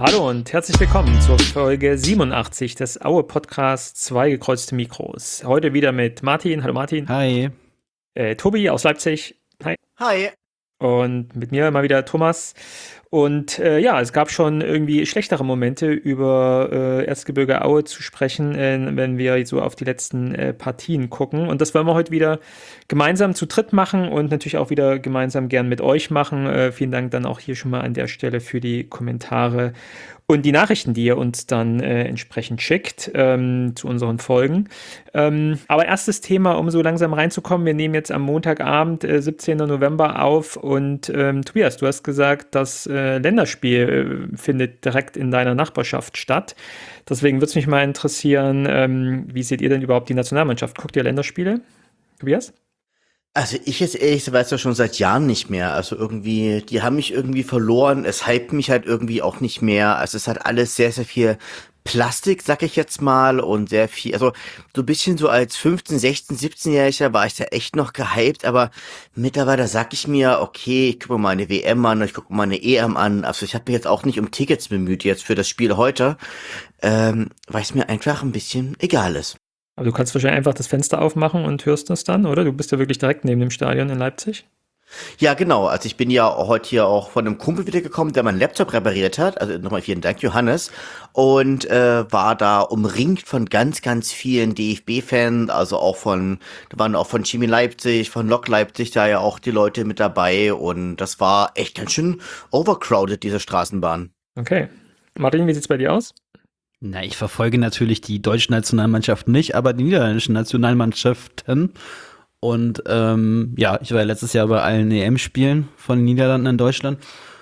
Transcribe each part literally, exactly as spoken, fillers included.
Hallo und herzlich willkommen zur Folge siebenundachtzig des Aue Podcasts Zwei gekreuzte Mikros. Heute wieder mit Martin. Hallo Martin. Hi. Äh, Tobi aus Leipzig. Hi. Hi. Und mit mir mal wieder Thomas. Und äh, ja, es gab schon irgendwie schlechtere Momente, über äh, Erzgebirge Aue zu sprechen, äh, wenn wir so auf die letzten äh, Partien gucken. Und das wollen wir heute wieder gemeinsam zu dritt machen und natürlich auch wieder gemeinsam gern mit euch machen. Äh, vielen Dank dann auch hier schon mal an der Stelle für die Kommentare und die Nachrichten, die ihr uns dann äh, entsprechend schickt ähm, zu unseren Folgen. Ähm, aber erstes Thema, um so langsam reinzukommen. Wir nehmen jetzt am Montagabend, äh, siebzehnten November auf. Und ähm, Tobias, du hast gesagt, das äh, Länderspiel äh, findet direkt in deiner Nachbarschaft statt. Deswegen würde es mich mal interessieren, ähm, wie seht ihr denn überhaupt die Nationalmannschaft? Guckt ihr Länderspiele, Tobias? Also ich jetzt ehrlich weiß ja schon seit Jahren nicht mehr. Also irgendwie, die haben mich irgendwie verloren. Es hypt mich halt irgendwie auch nicht mehr. Also es hat alles sehr, sehr viel Plastik, sag ich jetzt mal, und sehr viel, also so ein bisschen so als fünfzehn, sechzehn, siebzehn-Jähriger war ich da echt noch gehypt, aber mittlerweile sag ich mir, okay, ich gucke mir mal eine W M an, ich gucke mal eine E M an. Also ich habe mich jetzt auch nicht um Tickets bemüht jetzt für das Spiel heute, ähm, weil es mir einfach ein bisschen egal ist. Aber du kannst wahrscheinlich einfach das Fenster aufmachen und hörst das dann, oder? Du bist ja wirklich direkt neben dem Stadion in Leipzig. Ja, genau. Also ich bin ja heute hier auch von einem Kumpel wiedergekommen, der meinen Laptop repariert hat. Also nochmal vielen Dank, Johannes. Und äh, war da umringt von ganz, ganz vielen D F B-Fans. Also auch von, da waren auch von Chemie Leipzig, von Lok Leipzig, da ja auch die Leute mit dabei. Und das war echt ganz schön overcrowded, diese Straßenbahn. Okay. Martin, wie sieht's bei dir aus? Na, ich verfolge natürlich die deutsche Nationalmannschaft nicht, aber die niederländischen Nationalmannschaften. Und ähm, ja, ich war ja letztes Jahr bei allen E M-Spielen von den Niederlanden in Deutschland.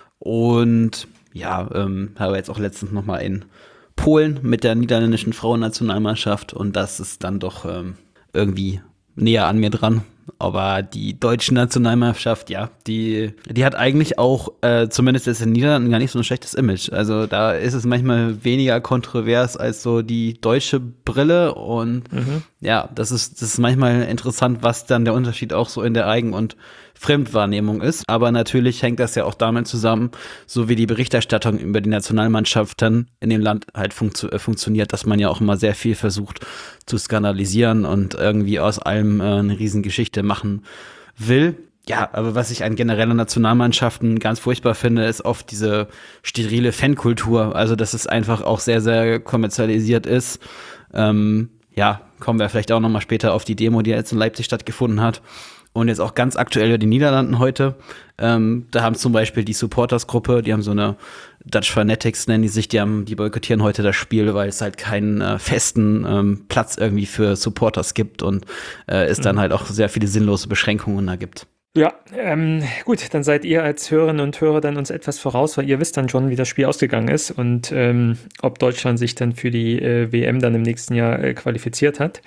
Und ja, ähm, habe jetzt auch letztens noch mal in Polen mit der niederländischen Frauennationalmannschaft. Und das ist dann doch ähm, irgendwie näher an mir dran. Aber die deutsche Nationalmannschaft, ja, die, die hat eigentlich auch, äh, zumindest jetzt in den Niederlanden, gar nicht so ein schlechtes Image. Also da ist es manchmal weniger kontrovers als so die deutsche Brille. Und mhm. ja, das ist, das ist manchmal interessant, was dann der Unterschied auch so in der Eigen- und Fremdwahrnehmung ist. Aber natürlich hängt das ja auch damit zusammen, so wie die Berichterstattung über die Nationalmannschaften in dem Land halt funktio- äh, funktioniert, dass man ja auch immer sehr viel versucht zu skandalisieren und irgendwie aus allem äh, eine Riesengeschichte machen will. Ja, aber was ich an genereller Nationalmannschaften ganz furchtbar finde, ist oft diese sterile Fankultur. Also, dass es einfach auch sehr, sehr kommerzialisiert ist. Ähm, ja, kommen wir vielleicht auch noch mal später auf die Demo, die jetzt in Leipzig stattgefunden hat. Und jetzt auch ganz aktuell über die Niederlanden heute. Ähm, da haben zum Beispiel die Supporters-Gruppe, die haben so eine Dutch Fanatics, nennen die sich, die haben, die boykottieren heute das Spiel, weil es halt keinen äh, festen ähm, Platz irgendwie für Supporters gibt und äh, es mhm. dann halt auch sehr viele sinnlose Beschränkungen da gibt. Ja, ähm, gut, dann seid ihr als Hörerinnen und Hörer dann uns etwas voraus, weil ihr wisst dann schon, wie das Spiel ausgegangen ist und ähm, ob Deutschland sich dann für die äh, W M dann im nächsten Jahr äh, qualifiziert hat.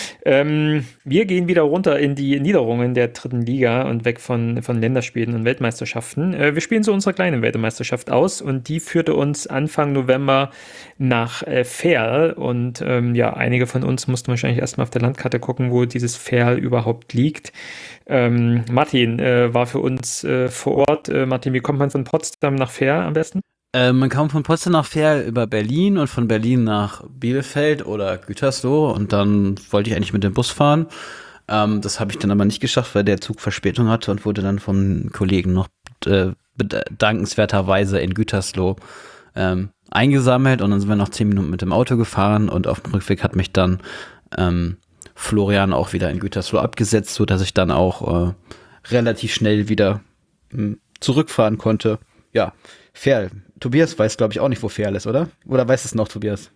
Ähm, wir gehen wieder runter in die Niederungen der dritten Liga und weg von, von Länderspielen und Weltmeisterschaften. Äh, wir spielen so unsere kleine Weltmeisterschaft aus und die führte uns Anfang November nach äh, Verl und ähm, ja, einige von uns mussten wahrscheinlich erstmal auf der Landkarte gucken, wo dieses Verl überhaupt liegt. Ähm, Martin äh, war für uns äh, vor Ort. Äh, Martin, wie kommt man von Potsdam nach Verl am besten? Äh, man kommt von Potsdam nach Verl über Berlin und von Berlin nach Bielefeld oder Gütersloh und dann wollte ich eigentlich mit dem Bus fahren. Ähm, das habe ich dann aber nicht geschafft, weil der Zug Verspätung hatte und wurde dann von Kollegen noch äh, dankenswerterweise in Gütersloh ähm, eingesammelt und dann sind wir noch zehn Minuten mit dem Auto gefahren und auf dem Rückweg hat mich dann ähm, Florian auch wieder in Gütersloh abgesetzt, sodass ich dann auch äh, relativ schnell wieder mh, zurückfahren konnte. Ja, Verl. Tobias weiß, glaube ich, auch nicht, wo Verl ist, oder? Oder weiß es noch, Tobias?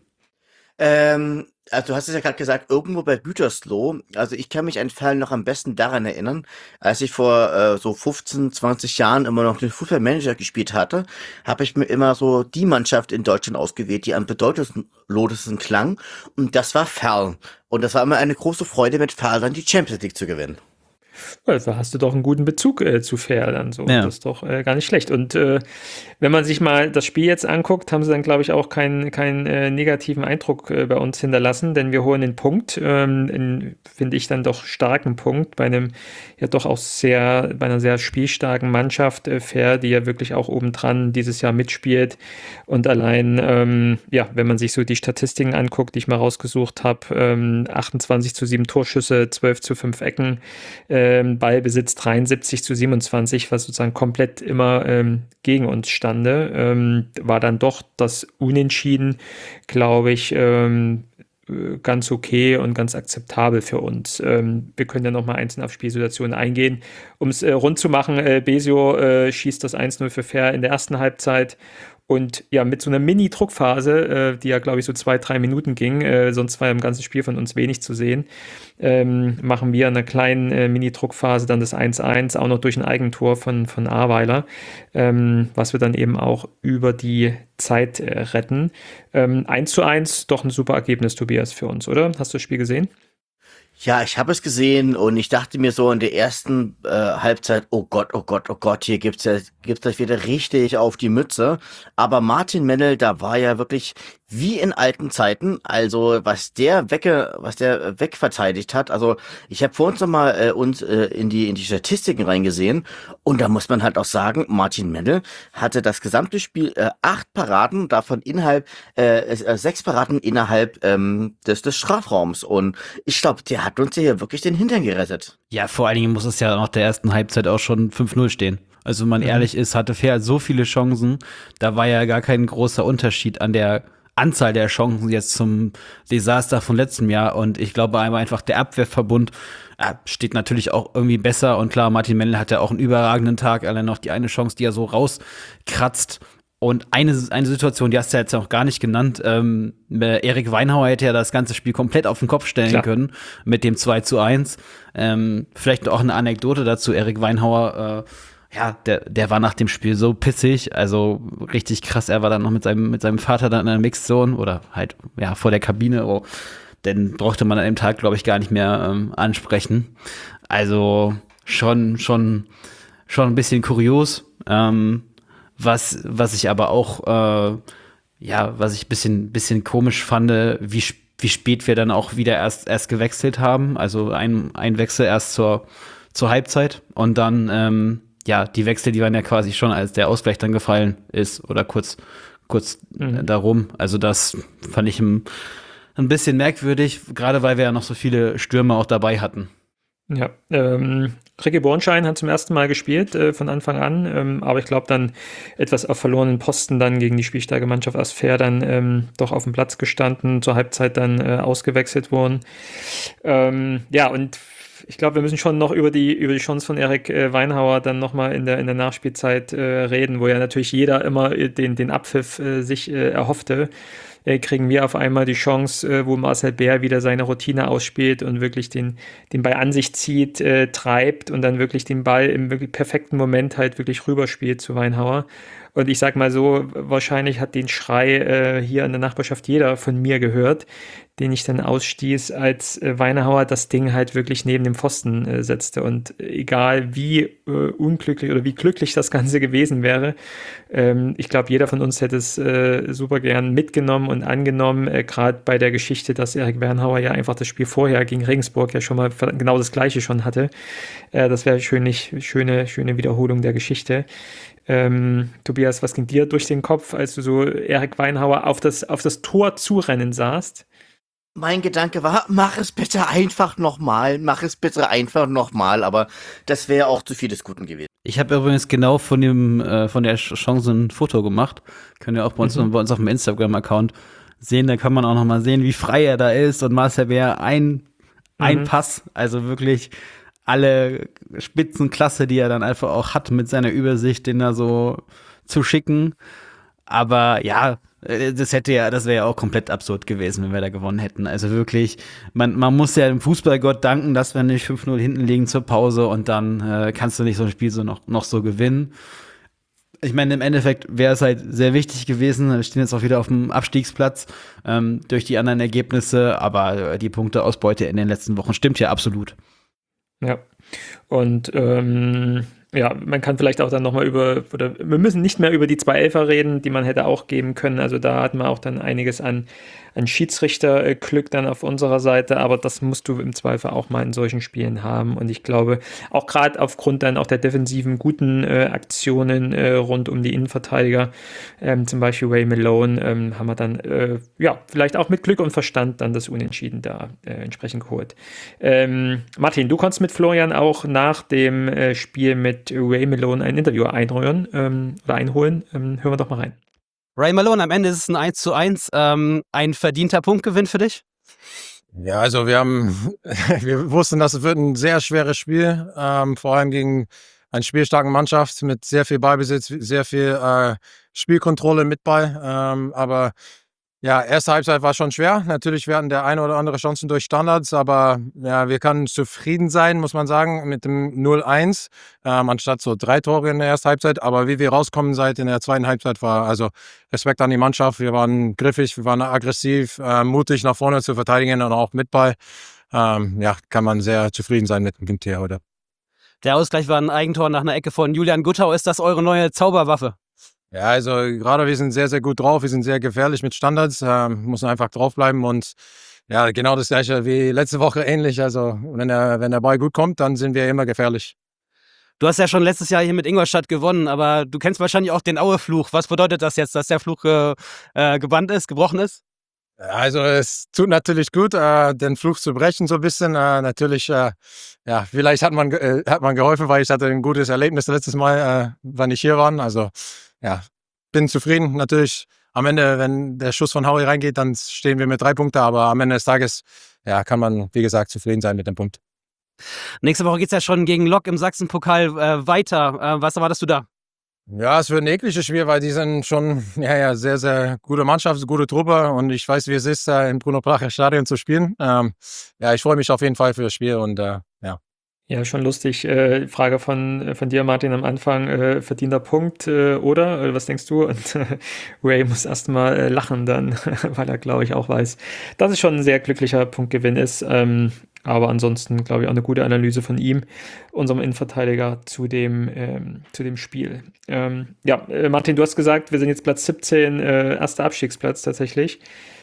Ähm, also du hast es ja gerade gesagt, irgendwo bei Gütersloh. Also ich kann mich an Verl noch am besten daran erinnern, als ich vor äh, so fünfzehn, zwanzig Jahren immer noch den Fußballmanager gespielt hatte, habe ich mir immer so die Mannschaft in Deutschland ausgewählt, die am bedeutendsten klang. Und das war Verl. Und das war immer eine große Freude, mit Verl dann die Champions League zu gewinnen. Also hast du doch einen guten Bezug äh, zu Fair dann so. Ja. Das ist doch äh, gar nicht schlecht. Und äh, wenn man sich mal das Spiel jetzt anguckt, haben sie dann, glaube ich, auch keinen keinen äh, negativen Eindruck äh, bei uns hinterlassen, denn wir holen den Punkt, ähm, in, finde ich, dann doch starken Punkt bei einem ja doch auch sehr, bei einer sehr spielstarken Mannschaft, äh, Fair, die ja wirklich auch obendran dieses Jahr mitspielt. Und allein, ähm, ja, wenn man sich so die Statistiken anguckt, die ich mal rausgesucht habe, ähm, achtundzwanzig zu sieben Torschüsse, zwölf zu fünf Ecken, ähm, Ballbesitz dreiundsiebzig zu siebenundzwanzig, was sozusagen komplett immer ähm, gegen uns stande, ähm, war dann doch das Unentschieden, glaube ich, ähm, äh, ganz okay und ganz akzeptabel für uns. Ähm, wir können ja noch mal einzeln auf Spielsituationen eingehen. Um es äh, rund zu machen, äh, Besio äh, schießt das eins null für Fair in der ersten Halbzeit. Und ja, mit so einer Mini-Druckphase, äh, die ja, glaube ich, so zwei, drei Minuten ging, äh, sonst war im ganzen Spiel von uns wenig zu sehen, ähm, machen wir in einer kleinen äh, Mini-Druckphase dann das eins eins, auch noch durch ein Eigentor von, von Ahrweiler, ähm, was wir dann eben auch über die Zeit äh, retten. Ähm, eins zu eins, doch ein super Ergebnis, Tobias, für uns, oder? Hast du das Spiel gesehen? Ja, ich habe es gesehen und ich dachte mir so in der ersten äh, Halbzeit, oh Gott, oh Gott, oh Gott, hier gibt's ja gibt's das wieder richtig auf die Mütze. Aber Martin Mennel, da war ja wirklich wie in alten Zeiten. Also was der wegge, was der wegverteidigt hat. Also ich habe vor uns noch mal äh, uns äh, in die in die Statistiken reingesehen und da muss man halt auch sagen, Martin Mennel hatte das gesamte Spiel äh, acht Paraden, davon innerhalb äh, äh, sechs Paraden innerhalb ähm, des des Strafraums und ich glaube, der hat uns hier wirklich den Hintern gerettet. Ja, vor allen Dingen muss es ja nach der ersten Halbzeit auch schon fünf null stehen. Also wenn man Mhm. ehrlich ist, hatte Fair so viele Chancen, da war ja gar kein großer Unterschied an der Anzahl der Chancen jetzt zum Desaster von letztem Jahr. Und ich glaube einfach, der Abwehrverbund äh, steht natürlich auch irgendwie besser. Und klar, Martin Mennel hat ja auch einen überragenden Tag, allein noch die eine Chance, die er so rauskratzt. Und eine, eine Situation, die hast du ja jetzt noch gar nicht genannt, ähm, äh, Erik Weinhauer hätte ja das ganze Spiel komplett auf den Kopf stellen Klar. können mit dem zwei zu eins. Ähm, vielleicht auch eine Anekdote dazu, Erik Weinhauer, äh, ja, der, der war nach dem Spiel so pissig, also richtig krass, er war dann noch mit seinem, mit seinem Vater dann in der Mixzone oder halt, ja, vor der Kabine, oh, den brauchte man an dem Tag, glaube ich, gar nicht mehr ähm, ansprechen. Also schon, schon, schon ein bisschen kurios, ähm, Was, was ich aber auch, äh, ja, was ich bisschen, bisschen komisch fand, wie, wie spät wir dann auch wieder erst, erst gewechselt haben. Also ein, ein Wechsel erst zur, zur Halbzeit und dann, ähm, ja, die Wechsel, die waren ja quasi schon, als der Ausgleich dann gefallen ist oder kurz, kurz Mhm. darum. Also das fand ich ein, ein bisschen merkwürdig, gerade weil wir ja noch so viele Stürmer auch dabei hatten. Ja, ähm, Ricky Bornschein hat zum ersten Mal gespielt, äh, von Anfang an, ähm, aber ich glaube dann etwas auf verlorenen Posten dann gegen die spielstarke Mannschaft aus Fair dann ähm, doch auf dem Platz gestanden, zur Halbzeit dann äh, ausgewechselt worden. Ähm, ja, und ich glaube, wir müssen schon noch über die, über die Chance von Erik äh, Weinhauer dann nochmal in der, in der Nachspielzeit äh, reden, wo ja natürlich jeder immer äh, den, den Abpfiff äh, sich äh, erhoffte. Äh, kriegen wir auf einmal die Chance, äh, wo Marcel Bär wieder seine Routine ausspielt und wirklich den, den Ball an sich zieht, äh, treibt und dann wirklich den Ball im wirklich perfekten Moment halt wirklich rüberspielt zu Weinhauer. Und ich sag mal so, wahrscheinlich hat den Schrei äh, hier in der Nachbarschaft jeder von mir gehört, den ich dann ausstieß, als äh, Weinhauer das Ding halt wirklich neben dem Pfosten äh, setzte. Und egal wie äh, unglücklich oder wie glücklich das Ganze gewesen wäre, ähm, ich glaube, jeder von uns hätte es äh, super gern mitgenommen und angenommen, äh, gerade bei der Geschichte, dass Erik Weinhauer ja einfach das Spiel vorher gegen Regensburg ja schon mal genau das Gleiche schon hatte. Äh, das wäre schöne, schöne, schöne Wiederholung der Geschichte. Ähm, Tobias, was ging dir durch den Kopf, als du so Erik Weinhauer auf das, auf das Tor zurennen sahst? Mein Gedanke war, mach es bitte einfach nochmal, mach es bitte einfach nochmal, aber das wäre auch zu viel des Guten gewesen. Ich habe übrigens genau von dem äh, von der Chance ein Foto gemacht. Könnt ihr auch bei uns, Mhm. bei uns auf dem Instagram-Account sehen. Da kann man auch noch mal sehen, wie frei er da ist. Und Marcel Bär ein, ein Mhm. Pass, also wirklich alle Spitzenklasse, die er dann einfach auch hat mit seiner Übersicht, den da so zu schicken. Aber ja, äh, das hätte ja, das wäre ja auch komplett absurd gewesen, wenn wir da gewonnen hätten. Also wirklich, man, man muss ja dem Fußballgott danken, dass wir nicht fünf null hinten liegen zur Pause und dann äh, kannst du nicht so ein Spiel so noch, noch so gewinnen. Ich meine, im Endeffekt wäre es halt sehr wichtig gewesen. Wir stehen jetzt auch wieder auf dem Abstiegsplatz ähm, durch die anderen Ergebnisse, aber die Punkteausbeute in den letzten Wochen stimmt ja absolut. Ja. Und ähm, ja, man kann vielleicht auch dann nochmal über, oder wir müssen nicht mehr über die zwei Elfer reden, die man hätte auch geben können. Also da hatten wir auch dann einiges an, an Schiedsrichterglück dann auf unserer Seite, aber das musst du im Zweifel auch mal in solchen Spielen haben. Und ich glaube, auch gerade aufgrund dann auch der defensiven guten äh, Aktionen äh, rund um die Innenverteidiger, ähm, zum Beispiel Ray Malone, ähm, haben wir dann äh, ja vielleicht auch mit Glück und Verstand dann das Unentschieden da äh, entsprechend geholt. Ähm, Martin, du konntest mit Florian auch nach dem äh, Spiel mit Ray Malone ein Interview einrühren ähm, oder einholen. Ähm, hören wir doch mal rein. Ray Malone, am Ende ist es ein eins zu eins. Ähm, ein verdienter Punktgewinn für dich? Ja, also wir haben, wir wussten, dass es wird ein sehr schweres Spiel, ähm, vor allem gegen eine spielstarke Mannschaft mit sehr viel Ballbesitz, sehr viel äh, Spielkontrolle mit Ball. Ähm, aber ja, erste Halbzeit war schon schwer. Natürlich werden der eine oder andere Chancen durch Standards, aber ja, wir können zufrieden sein, muss man sagen, mit dem null eins, ähm, anstatt so drei Tore in der ersten Halbzeit. Aber wie wir rauskommen seit in der zweiten Halbzeit war, also Respekt an die Mannschaft. Wir waren griffig, wir waren aggressiv, äh, mutig nach vorne zu verteidigen und auch mit Ball. Ähm, ja, kann man sehr zufrieden sein mit dem Team heute. Der Ausgleich war ein Eigentor nach einer Ecke von Julian Guttau. Ist das eure neue Zauberwaffe? Ja, also gerade wir sind sehr, sehr gut drauf. Wir sind sehr gefährlich mit Standards. Ähm, müssen einfach draufbleiben und ja, genau das gleiche wie letzte Woche ähnlich. Also wenn der, wenn der Ball gut kommt, dann sind wir immer gefährlich. Du hast ja schon letztes Jahr hier mit Ingolstadt gewonnen, aber du kennst wahrscheinlich auch den Aue-Fluch. Was bedeutet das jetzt, dass der Fluch äh, äh, gebannt ist, gebrochen ist? Also es tut natürlich gut, äh, den Fluch zu brechen so ein bisschen. Äh, natürlich, äh, ja, vielleicht hat man, äh, hat man geholfen, weil ich hatte ein gutes Erlebnis letztes Mal, äh, wann ich hier war. Also ja, bin zufrieden. Natürlich am Ende, wenn der Schuss von Howie reingeht, dann stehen wir mit drei Punkten. Aber am Ende des Tages, ja, kann man, wie gesagt, zufrieden sein mit dem Punkt. Nächste Woche geht es ja schon gegen Lok im Sachsenpokal äh, weiter. Äh, was erwartest du da? Ja, es wird ein ekliges Spiel, weil die sind schon ja, ja, sehr, sehr gute Mannschaft, gute Truppe und ich weiß, wie es ist, äh, im Bruno-Placher Stadion zu spielen. Ähm, ja, ich freue mich auf jeden Fall für das Spiel und äh, ja. Ja, schon lustig. Äh, Frage von, von dir, Martin, am Anfang. Äh, verdienter Punkt, äh, oder? Äh, was denkst du? Und äh, Ray muss erstmal äh, lachen dann, weil er, glaube ich, auch weiß, dass es schon ein sehr glücklicher Punktgewinn ist. Ähm, aber ansonsten, glaube ich, auch eine gute Analyse von ihm, unserem Innenverteidiger, zu dem, ähm, zu dem Spiel. Ähm, ja, äh, Martin, du hast gesagt, wir sind jetzt Platz siebzehn, äh, erster Abstiegsplatz tatsächlich.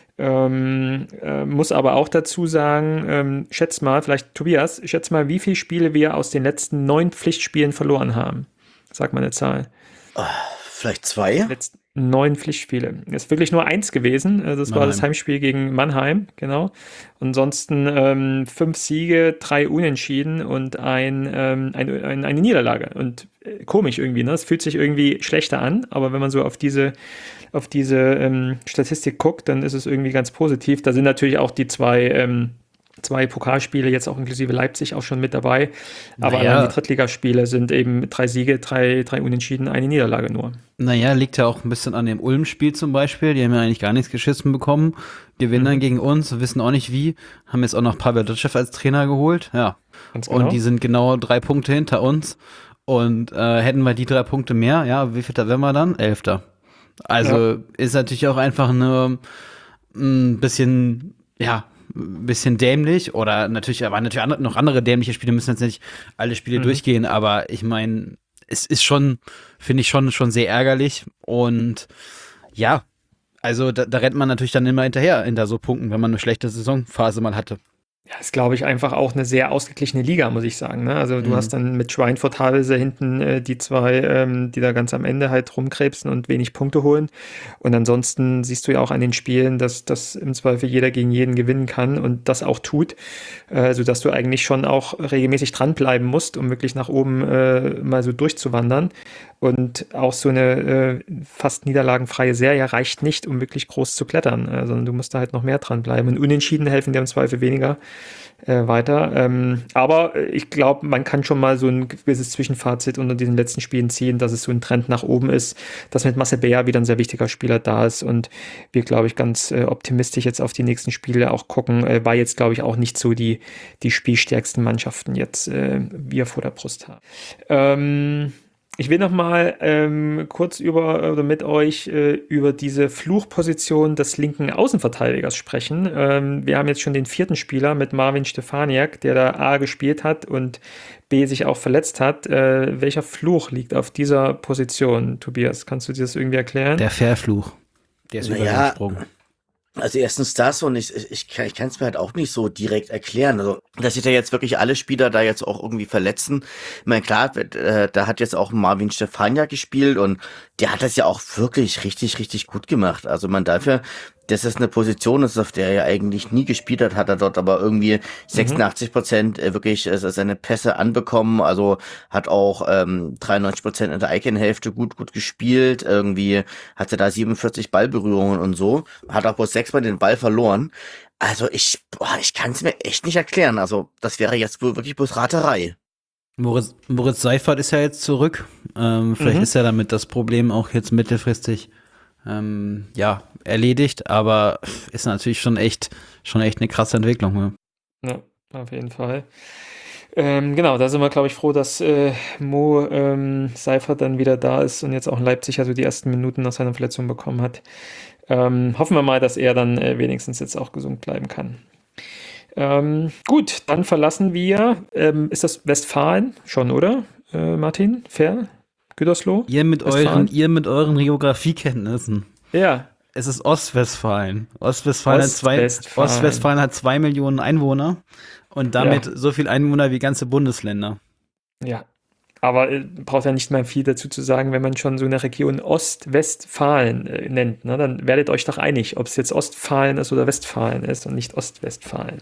Ähm, äh, muss aber auch dazu sagen, ähm, schätz mal, vielleicht Tobias, schätz mal, wie viele Spiele wir aus den letzten neun Pflichtspielen verloren haben. Sag mal eine Zahl. Oh, vielleicht zwei? Letzten neun Pflichtspiele. Ist wirklich nur eins gewesen. Das Mannheim. War das Heimspiel gegen Mannheim, genau. Ansonsten ähm, fünf Siege, drei Unentschieden und ein, ähm, ein, ein, eine Niederlage. Und äh, komisch irgendwie, ne? Es fühlt sich irgendwie schlechter an, aber wenn man so auf diese auf diese ähm, Statistik guckt, dann ist es irgendwie ganz positiv. Da sind natürlich auch die zwei, ähm, zwei Pokalspiele, jetzt auch inklusive Leipzig, auch schon mit dabei. Aber naja. allein die Drittligaspiele sind eben drei Siege, drei, drei Unentschieden, eine Niederlage nur. Naja, liegt ja auch ein bisschen an dem Ulm-Spiel zum Beispiel. Die haben ja eigentlich gar nichts geschissen bekommen. Gewinnen mhm. dann gegen uns, wissen auch nicht wie. Haben jetzt auch noch Pavel Dotschew als Trainer geholt. Ja. Ganz genau. Und die sind genau drei Punkte hinter uns. Und äh, hätten wir die drei Punkte mehr, ja, wie viel da wären wir dann? Elfter. Also ja. Ist natürlich auch einfach eine ein bisschen, ja, ein bisschen dämlich oder natürlich, aber natürlich noch andere dämliche Spiele, müssen jetzt nicht alle Spiele mhm. durchgehen, aber ich meine, es ist schon, finde ich schon, schon sehr ärgerlich und ja, also da, da rennt man natürlich dann immer hinterher hinter so Punkten, wenn man eine schlechte Saisonphase mal hatte. Ja, ist, glaube ich, einfach auch eine sehr ausgeglichene Liga, muss ich sagen. Ne? Also du mhm. hast dann mit Schweinfurt, Havelse hinten äh, die zwei, ähm, die da ganz am Ende halt rumkrebsen und wenig Punkte holen. Und ansonsten siehst du ja auch an den Spielen, dass das im Zweifel jeder gegen jeden gewinnen kann und das auch tut, äh, sodass du eigentlich schon auch regelmäßig dranbleiben musst, um wirklich nach oben äh, mal so durchzuwandern. Und auch so eine äh, fast niederlagenfreie Serie reicht nicht, um wirklich groß zu klettern, äh, sondern du musst da halt noch mehr dranbleiben. Und Unentschieden helfen dir im Zweifel weniger äh, weiter. Ähm, aber ich glaube, man kann schon mal so ein gewisses Zwischenfazit unter diesen letzten Spielen ziehen, dass es so ein Trend nach oben ist, dass mit Marcel Beer wieder ein sehr wichtiger Spieler da ist und wir, glaube ich, ganz äh, optimistisch jetzt auf die nächsten Spiele auch gucken, äh, weil jetzt, glaube ich, auch nicht so die, die spielstärksten Mannschaften jetzt äh, wir vor der Brust haben. Ähm, Ich will noch mal ähm, kurz über oder mit euch äh, über diese Fluchposition des linken Außenverteidigers sprechen. Ähm, wir haben jetzt schon den vierten Spieler mit Marvin Stefaniak, der da A gespielt hat und B sich auch verletzt hat. Äh, welcher Fluch liegt auf dieser Position, Tobias? Kannst du dir das irgendwie erklären? Der Fährfluch. Der ist Naja, übergesprungen. Also erstens das und ich, ich, ich kann es mir halt auch nicht so direkt erklären. Also, dass sich da jetzt wirklich alle Spieler da jetzt auch irgendwie verletzen. Ich meine, klar, äh, da hat jetzt auch Marvin Stefaniak gespielt und der hat das ja auch wirklich richtig, richtig gut gemacht. Also man dafür, dass es eine Position ist, auf der er eigentlich nie gespielt hat, hat er dort aber irgendwie sechsundachtzig Prozent wirklich äh, seine Pässe anbekommen. Also hat auch ähm, dreiundneunzig Prozent in der Icon-Hälfte gut, gut gespielt. Irgendwie hatte da siebenundvierzig Ballberührungen und so. Hat auch bloß sechsmal den Ball verloren. Also ich, boah, ich kann es mir echt nicht erklären. Also das wäre jetzt wohl wirklich bloß Raterei. Moritz, Moritz Seifert ist ja jetzt zurück. Ähm, vielleicht Mhm. ist ja damit das Problem auch jetzt mittelfristig ähm, ja, erledigt, aber ist natürlich schon echt, schon echt eine krasse Entwicklung. Ne? Ja, auf jeden Fall. Ähm, genau, da sind wir, glaube ich, froh, dass äh, Mo ähm, Seifert dann wieder da ist und jetzt auch in Leipzig also die ersten Minuten nach seiner Verletzung bekommen hat. Ähm, hoffen wir mal, dass er dann äh, wenigstens jetzt auch gesund bleiben kann. Ähm, gut, dann verlassen wir, ähm, ist das Westfalen schon, oder, äh, Martin? Fair? Gütersloh? Ihr mit Westfalen? euren, ihr mit euren Geografiekenntnissen. Ja, Es ist Ostwestfalen. Ostwestfalen, Hat, zwei, Ostwestfalen. Ostwestfalen hat zwei Millionen Einwohner und damit Ja. so viel Einwohner wie ganze Bundesländer. Ja, aber äh, braucht ja nicht mal viel dazu zu sagen, wenn man schon so eine Region Ostwestfalen äh, nennt. Ne? Dann werdet euch doch einig, ob es jetzt Ostfalen ist oder Westfalen ist und nicht Ostwestfalen.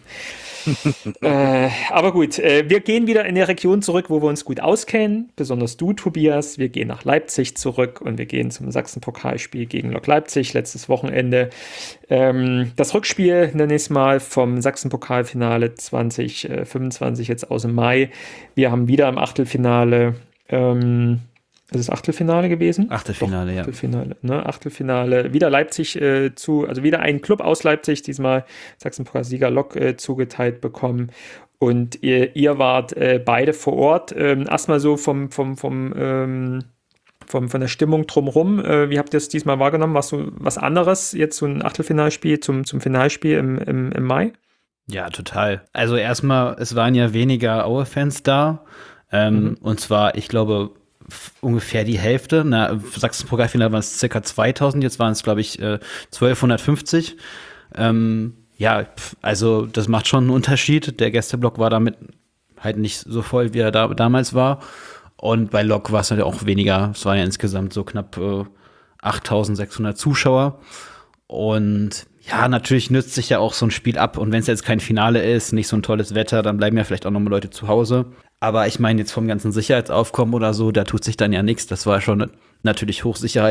äh, aber gut, äh, wir gehen wieder in die Region zurück, wo wir uns gut auskennen, besonders du, Tobias. Wir gehen nach Leipzig zurück und wir gehen zum Sachsen-Pokalspiel gegen Lok Leipzig letztes Wochenende. Ähm, das Rückspiel, nenne ich es mal, vom Sachsen-Pokalfinale zwanzig fünfundzwanzig jetzt aus dem Mai. Wir haben wieder im Achtelfinale, ähm, ist es Achtelfinale gewesen? Achtelfinale, Doch, ja. Achtelfinale, ne? Achtelfinale, wieder Leipzig äh, zu, also wieder ein Club aus Leipzig, diesmal Sachsen-Pokal-Sieger Lok äh, zugeteilt bekommen. Und ihr, ihr wart äh, beide vor Ort. Ähm, erstmal so vom, vom, vom, ähm, vom, von der Stimmung drumherum. Äh, wie habt ihr es diesmal wahrgenommen? War so was anderes, jetzt so ein Achtelfinalspiel zum, zum Finalspiel im, im, im Mai? Ja, total. Also erstmal, es waren ja weniger Aue-Fans da. Ähm, Mhm. Und zwar, ich glaube, f- ungefähr die Hälfte. Na, im Sachsen-Pokalfinale waren es circa zweitausend, jetzt waren es, glaube ich, äh, zwölfhundertfünfzig. Ähm, ja, pf, also das macht schon einen Unterschied. Der Gästeblock war damit halt nicht so voll, wie er da, damals war. Und bei Lok war es halt auch weniger. Es waren ja insgesamt so knapp äh, achttausendsechshundert Zuschauer. Und ja, natürlich nützt sich ja auch so ein Spiel ab. Und wenn es jetzt kein Finale ist, nicht so ein tolles Wetter, dann bleiben ja vielleicht auch nochmal Leute zu Hause. Aber ich meine, jetzt vom ganzen Sicherheitsaufkommen oder so, da tut sich dann ja nichts. Das war schon natürlich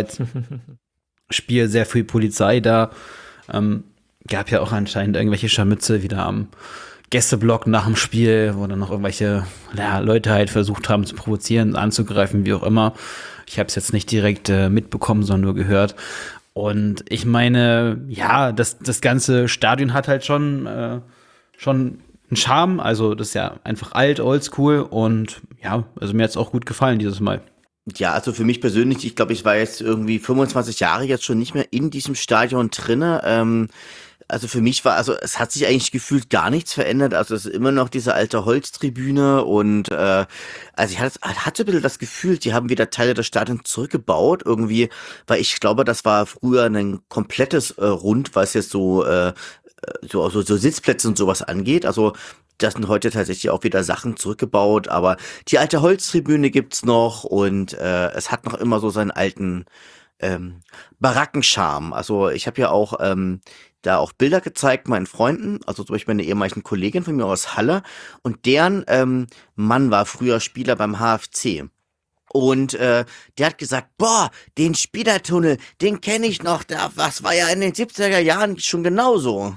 Hochsicherheitsspiel, sehr viel Polizei da. Ähm, gab ja auch anscheinend irgendwelche Scharmütze wieder am Gästeblock nach dem Spiel, wo dann noch irgendwelche ja, Leute halt versucht haben zu provozieren, anzugreifen, wie auch immer. Ich habe es jetzt nicht direkt äh, mitbekommen, sondern nur gehört. Und ich meine, ja, das, das ganze Stadion hat halt schon, äh, schon einen Charme. Also das ist ja einfach alt, oldschool und ja, also mir hat es auch gut gefallen dieses Mal. Ja, also für mich persönlich, ich glaube, ich war jetzt irgendwie fünfundzwanzig Jahre jetzt schon nicht mehr in diesem Stadion drinne. Ähm, also für mich war, also es hat sich eigentlich gefühlt gar nichts verändert. Also es ist immer noch diese alte Holztribüne und äh, also ich hatte, hatte ein bisschen das Gefühl, die haben wieder Teile des Stadions zurückgebaut irgendwie, weil ich glaube, das war früher ein komplettes äh, Rund, was jetzt so äh, so, so, so Sitzplätze und sowas angeht. Also das sind heute tatsächlich auch wieder Sachen zurückgebaut, aber die alte Holztribüne gibt's noch und äh, es hat noch immer so seinen alten ähm, Barackenscharme. Also ich habe ja auch ähm, da auch Bilder gezeigt meinen Freunden, also zum Beispiel eine ehemalige Kollegin von mir aus Halle und deren ähm, Mann war früher Spieler beim H F C. Und äh, der hat gesagt, boah, den Spielertunnel, den kenne ich noch, da, was war ja in den siebziger Jahren schon genauso.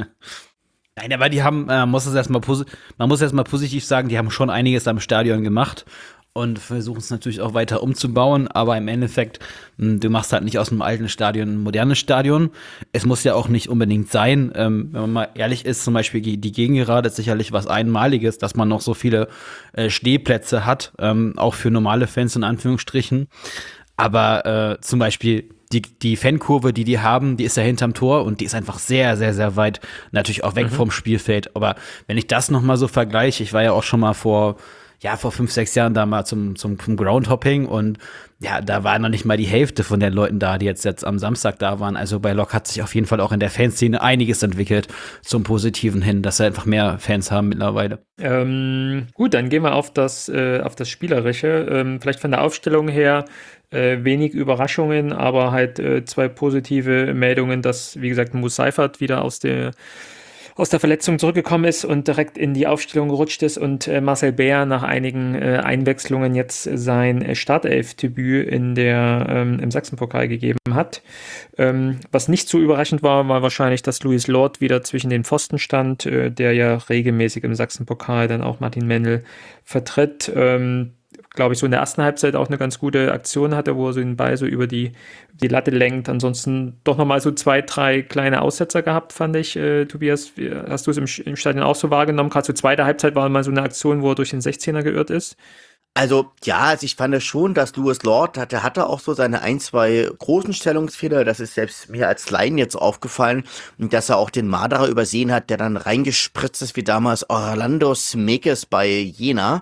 Nein, aber die haben, äh, muss es erstmal posi- man muss erstmal positiv sagen, die haben schon einiges am Stadion gemacht. und versuchen es natürlich auch weiter umzubauen, aber im Endeffekt, mh, du machst halt nicht aus einem alten Stadion ein modernes Stadion. Es muss ja auch nicht unbedingt sein, ähm, wenn man mal ehrlich ist, zum Beispiel die die Gegengerade ist sicherlich was Einmaliges, dass man noch so viele äh, Stehplätze hat, ähm, auch für normale Fans in Anführungsstrichen. Aber äh, zum Beispiel die, die Fankurve, die die haben, die ist ja hinterm Tor und die ist einfach sehr, sehr, sehr weit, natürlich auch weg mhm. vom Spielfeld. Aber wenn ich das noch mal so vergleiche, ich war ja auch schon mal vor, ja, vor fünf, sechs Jahren da mal zum, zum, zum Groundhopping und ja, da war noch nicht mal die Hälfte von den Leuten da, die jetzt, jetzt am Samstag da waren. Also bei Lok hat sich auf jeden Fall auch in der Fanszene einiges entwickelt zum Positiven hin, dass sie einfach mehr Fans haben mittlerweile. Ähm, gut, dann gehen wir auf das, äh, auf das Spielerische. Ähm, vielleicht von der Aufstellung her äh, wenig Überraschungen, aber halt äh, zwei positive Meldungen, dass, wie gesagt, Mo Seifert wieder aus der aus der Verletzung zurückgekommen ist und direkt in die Aufstellung gerutscht ist und äh, Marcel Bär nach einigen äh, Einwechslungen jetzt sein äh, Startelf-Debüt in der, ähm, im Sachsenpokal gegeben hat. Ähm, was nicht so überraschend war, war wahrscheinlich, dass Louis Lord wieder zwischen den Pfosten stand, äh, der ja regelmäßig im Sachsenpokal dann auch Martin Mendel vertritt. Ähm, glaube ich, so in der ersten Halbzeit auch eine ganz gute Aktion hatte, wo er so den Ball so über die, die Latte lenkt. Ansonsten doch nochmal so zwei, drei kleine Aussetzer gehabt, fand ich. Äh, Tobias, hast du es im, im Stadion auch so wahrgenommen? Gerade zur zweiten Halbzeit war mal so eine Aktion, wo er durch den sechzehner geirrt ist. Also, ja, also ich fand schon, dass Louis Lord hatte, hatte auch so seine ein, zwei großen Stellungsfehler. Das ist selbst mir als Laien jetzt aufgefallen. Und dass er auch den Marderer übersehen hat, der dann reingespritzt ist, wie damals Orlando Smekes bei Jena.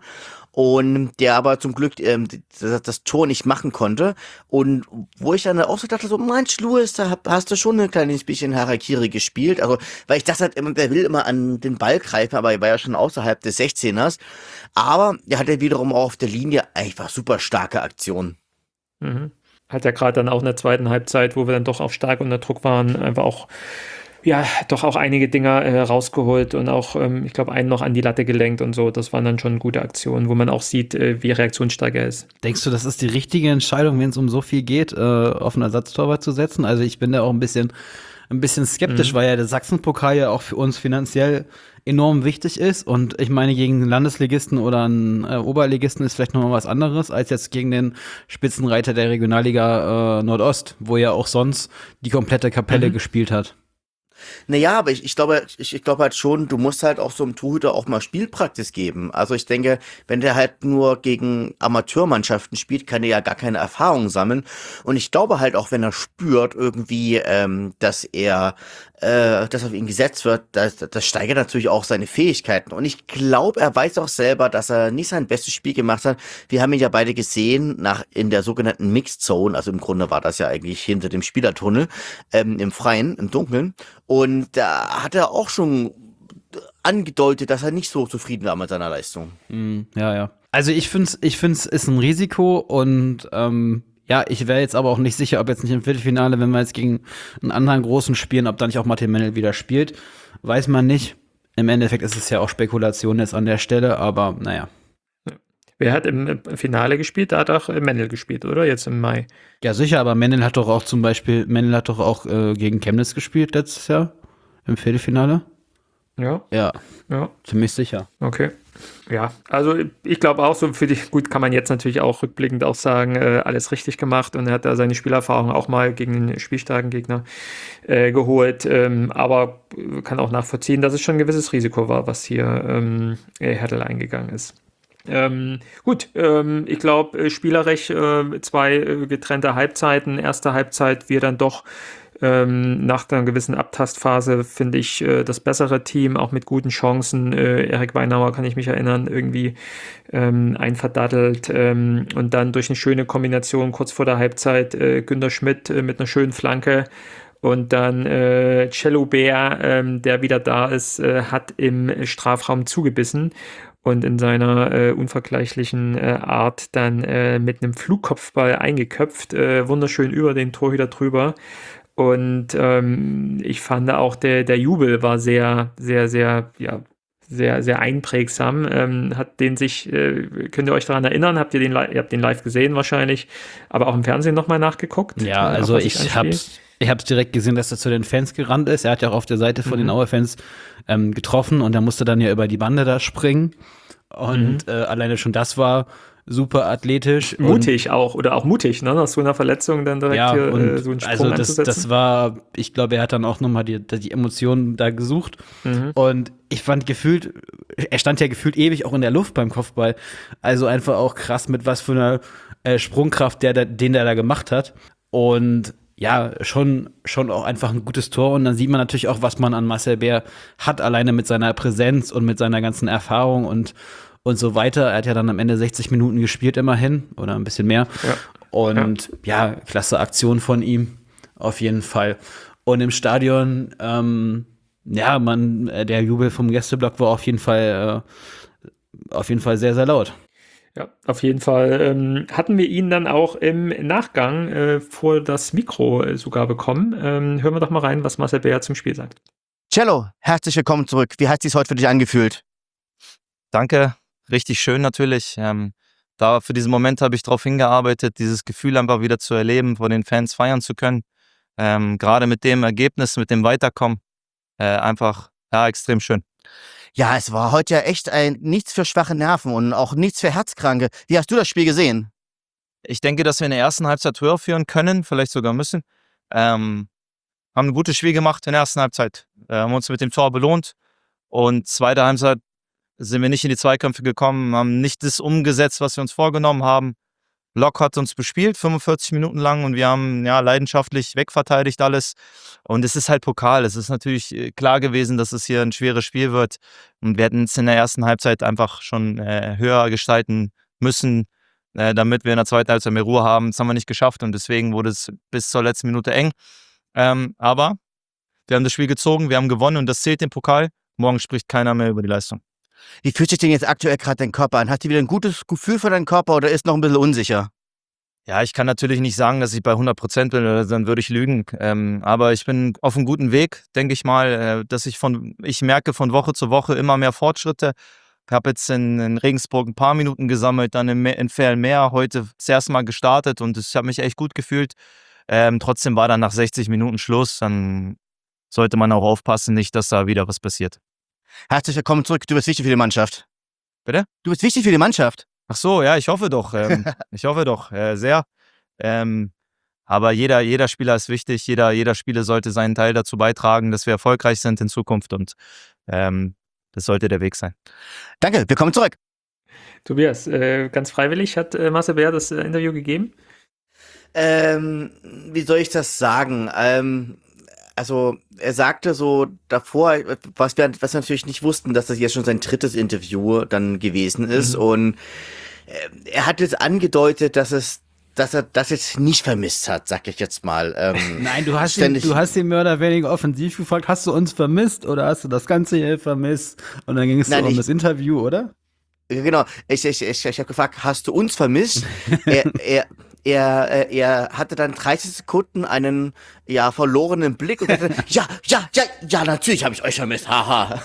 Und der aber zum Glück ähm, das, das Tor nicht machen konnte. Und wo ich dann auch so dachte, so, Mensch, Louis, da hast du schon ein kleines bisschen Harakiri gespielt. Also, weil ich das halt immer, der will immer an den Ball greifen, aber er war ja schon außerhalb des sechzehners. Aber er hatte wiederum auch auf der Linie einfach super starke Aktionen. Mhm. Hat ja gerade dann auch in der zweiten Halbzeit, wo wir dann doch auch stark unter Druck waren, einfach auch ja, doch auch einige Dinger äh, rausgeholt und auch, ähm, ich glaube, einen noch an die Latte gelenkt und so. Das waren dann schon gute Aktionen, wo man auch sieht, äh, wie reaktionsstark er ist. Denkst du, das ist die richtige Entscheidung, wenn es um so viel geht, äh, auf einen Ersatztorwart zu setzen? Also ich bin da auch ein bisschen, ein bisschen skeptisch, mhm. weil ja der Sachsenpokal ja auch für uns finanziell enorm wichtig ist. Und ich meine, gegen einen Landesligisten oder einen äh, Oberligisten ist vielleicht noch mal was anderes, als jetzt gegen den Spitzenreiter der Regionalliga äh, Nordost, wo ja auch sonst die komplette Kapelle mhm. gespielt hat. Naja, aber ich, ich glaube, ich, ich glaube halt schon, du musst halt auch so einem Torhüter auch mal Spielpraxis geben. Also ich denke, wenn der halt nur gegen Amateurmannschaften spielt, kann er ja gar keine Erfahrung sammeln. Und ich glaube halt auch, wenn er spürt irgendwie, ähm, dass er, äh, dass auf ihn gesetzt wird, das, das steigert natürlich auch seine Fähigkeiten. Und ich glaube, er weiß auch selber, dass er nicht sein bestes Spiel gemacht hat. Wir haben ihn ja beide gesehen nach in der sogenannten Mixed Zone. Also im Grunde war das ja eigentlich hinter dem Spielertunnel, ähm, im Freien, im Dunkeln. Und da hat er auch schon angedeutet, dass er nicht so zufrieden war mit seiner Leistung. Mm, ja, ja. Also ich finde es ich find's ist ein Risiko und ähm, ja, ich wäre jetzt aber auch nicht sicher, ob jetzt nicht im Viertelfinale, wenn wir jetzt gegen einen anderen Großen spielen, ob da nicht auch Martin Mendel wieder spielt. Weiß man nicht. Im Endeffekt ist es ja auch Spekulation jetzt an der Stelle, aber naja. Wer hat im Finale gespielt? Da hat auch Mendel gespielt, oder? Jetzt im Mai. Ja, sicher, aber Mendel hat doch auch zum Beispiel, Mendel hat doch auch äh, gegen Chemnitz gespielt letztes Jahr im Viertelfinale. Ja. Ja. Ja. Ziemlich sicher. Okay. Ja, also ich glaube auch so für dich, gut, kann man jetzt natürlich auch rückblickend auch sagen, äh, alles richtig gemacht und er hat da seine Spielerfahrung auch mal gegen einen spielstarken Gegner äh, geholt, ähm, aber kann auch nachvollziehen, dass es schon ein gewisses Risiko war, was hier ähm, Hertel eingegangen ist. Ähm, gut, ähm, ich glaube, spielerisch äh, zwei äh, getrennte Halbzeiten. Erste Halbzeit wir dann doch ähm, nach einer gewissen Abtastphase, finde ich, äh, das bessere Team, auch mit guten Chancen. Äh, Erik Weinauer, kann ich mich erinnern, irgendwie ähm, einverdattelt ähm, und dann durch eine schöne Kombination kurz vor der Halbzeit äh, Günter Schmidt äh, mit einer schönen Flanke. Und dann äh, Cello Bär, ähm, der wieder da ist, äh, hat im Strafraum zugebissen und in seiner äh, unvergleichlichen äh, Art dann äh, mit einem Flugkopfball eingeköpft, äh, wunderschön über den Torhüter drüber. Und ähm, ich fand auch, der, der Jubel war sehr, sehr, sehr, ja, sehr, sehr einprägsam. Ähm, hat den sich, äh, könnt ihr euch daran erinnern? Habt ihr den, ihr habt den live gesehen wahrscheinlich, aber auch im Fernsehen nochmal nachgeguckt? Ja, äh, also ich, ich hab's Ich habe es direkt gesehen, dass er zu den Fans gerannt ist. Er hat ja auch auf der Seite von mhm. den Auer-Fans ähm, getroffen und er musste dann ja über die Bande da springen. Und mhm. äh, alleine schon das war super athletisch. Mutig auch, oder auch mutig, ne? Nach so einer Verletzung dann direkt ja, hier und äh, so einen Sprung also das, anzusetzen. das war, ich glaube, er hat dann auch nochmal die, die Emotionen da gesucht. Mhm. Und ich fand gefühlt, er stand ja gefühlt ewig auch in der Luft beim Kopfball. Also einfach auch krass, mit was für einer äh, Sprungkraft der, da- den der da gemacht hat. Und ja, schon, schon auch einfach ein gutes Tor. Und dann sieht man natürlich auch, was man an Marcel Bär hat, alleine mit seiner Präsenz und mit seiner ganzen Erfahrung und, und so weiter. Er hat ja dann am Ende sechzig Minuten gespielt immerhin oder ein bisschen mehr. Ja. Und ja. ja, klasse Aktion von ihm, auf jeden Fall. Und im Stadion, ähm, ja, man, äh, der Jubel vom Gästeblock war auf jeden Fall, äh, auf jeden Fall sehr, sehr laut. Ja, auf jeden Fall ähm, hatten wir ihn dann auch im Nachgang äh, vor das Mikro äh, sogar bekommen. Ähm, hören wir doch mal rein, was Marcel Bär zum Spiel sagt. Cello, herzlich willkommen zurück. Wie hat sich's heute für dich angefühlt? Danke, richtig schön natürlich. Ähm, da für diesen Moment habe ich darauf hingearbeitet, dieses Gefühl einfach wieder zu erleben, vor den Fans feiern zu können. Ähm, gerade mit dem Ergebnis, mit dem Weiterkommen, äh, einfach ja extrem schön. Ja, es war heute ja echt ein nichts für schwache Nerven und auch nichts für Herzkranke. Wie hast du das Spiel gesehen? Ich denke, dass wir in der ersten Halbzeit höher führen können, vielleicht sogar müssen. Ähm, haben ein gutes Spiel gemacht in der ersten Halbzeit, äh, haben uns mit dem Tor belohnt und zweite Halbzeit sind wir nicht in die Zweikämpfe gekommen, haben nicht das umgesetzt, was wir uns vorgenommen haben. Lok hat uns bespielt, fünfundvierzig Minuten lang, und wir haben ja leidenschaftlich wegverteidigt alles. Und es ist halt Pokal. Es ist natürlich äh, klar gewesen, dass es hier ein schweres Spiel wird. Und wir hätten es in der ersten Halbzeit einfach schon äh, höher gestalten müssen, äh, damit wir in der zweiten Halbzeit mehr Ruhe haben. Das haben wir nicht geschafft und deswegen wurde es bis zur letzten Minute eng. Ähm, aber wir haben das Spiel gezogen, wir haben gewonnen und das zählt im Pokal. Morgen spricht keiner mehr über die Leistung. Wie fühlt sich denn jetzt aktuell gerade dein Körper an? Hast du wieder ein gutes Gefühl für deinen Körper oder ist noch ein bisschen unsicher? Ja, ich kann natürlich nicht sagen, dass ich bei hundert Prozent bin, oder dann würde ich lügen. Ähm, aber ich bin auf einem guten Weg, denke ich mal, äh, dass ich von, ich merke von Woche zu Woche immer mehr Fortschritte. Ich habe jetzt in, in Regensburg ein paar Minuten gesammelt, dann in, Me- in Verl-Meer heute das erste Mal gestartet und ich habe mich echt gut gefühlt. Ähm, trotzdem war dann nach sechzig Minuten Schluss, dann sollte man auch aufpassen, nicht, dass da wieder was passiert. Herzlich willkommen zurück. Du bist wichtig für die Mannschaft. Bitte? Du bist wichtig für die Mannschaft. Ach so, ja, ich hoffe doch. Ähm, ich hoffe doch äh, sehr. Ähm, aber jeder, jeder Spieler ist wichtig. Jeder, jeder Spieler sollte seinen Teil dazu beitragen, dass wir erfolgreich sind in Zukunft. Und ähm, das sollte der Weg sein. Danke, willkommen zurück. Tobias, äh, ganz freiwillig hat äh, Marcel Bär das äh, Interview gegeben? Ähm, wie soll ich das sagen? Ähm, also er sagte so davor, was wir, was wir natürlich nicht wussten, dass das jetzt schon sein drittes Interview dann gewesen ist. Mhm. Und äh, er hat jetzt angedeutet, dass es, dass er das jetzt nicht vermisst hat, sag ich jetzt mal. Ähm, Nein, du hast, ihn, ständig- du hast den Mörder weniger offensiv gefragt. Hast du uns vermisst oder hast du das Ganze hier vermisst? Und dann ging es so Nein, um ich- das Interview, oder? Ja, genau. Ich, ich, ich, ich habe gefragt, hast du uns vermisst? er, er, er, äh, er hatte dann dreißig Sekunden einen ja verlorenen Blick und sagte, ja, ja, ja, ja, natürlich habe ich euch vermisst, haha.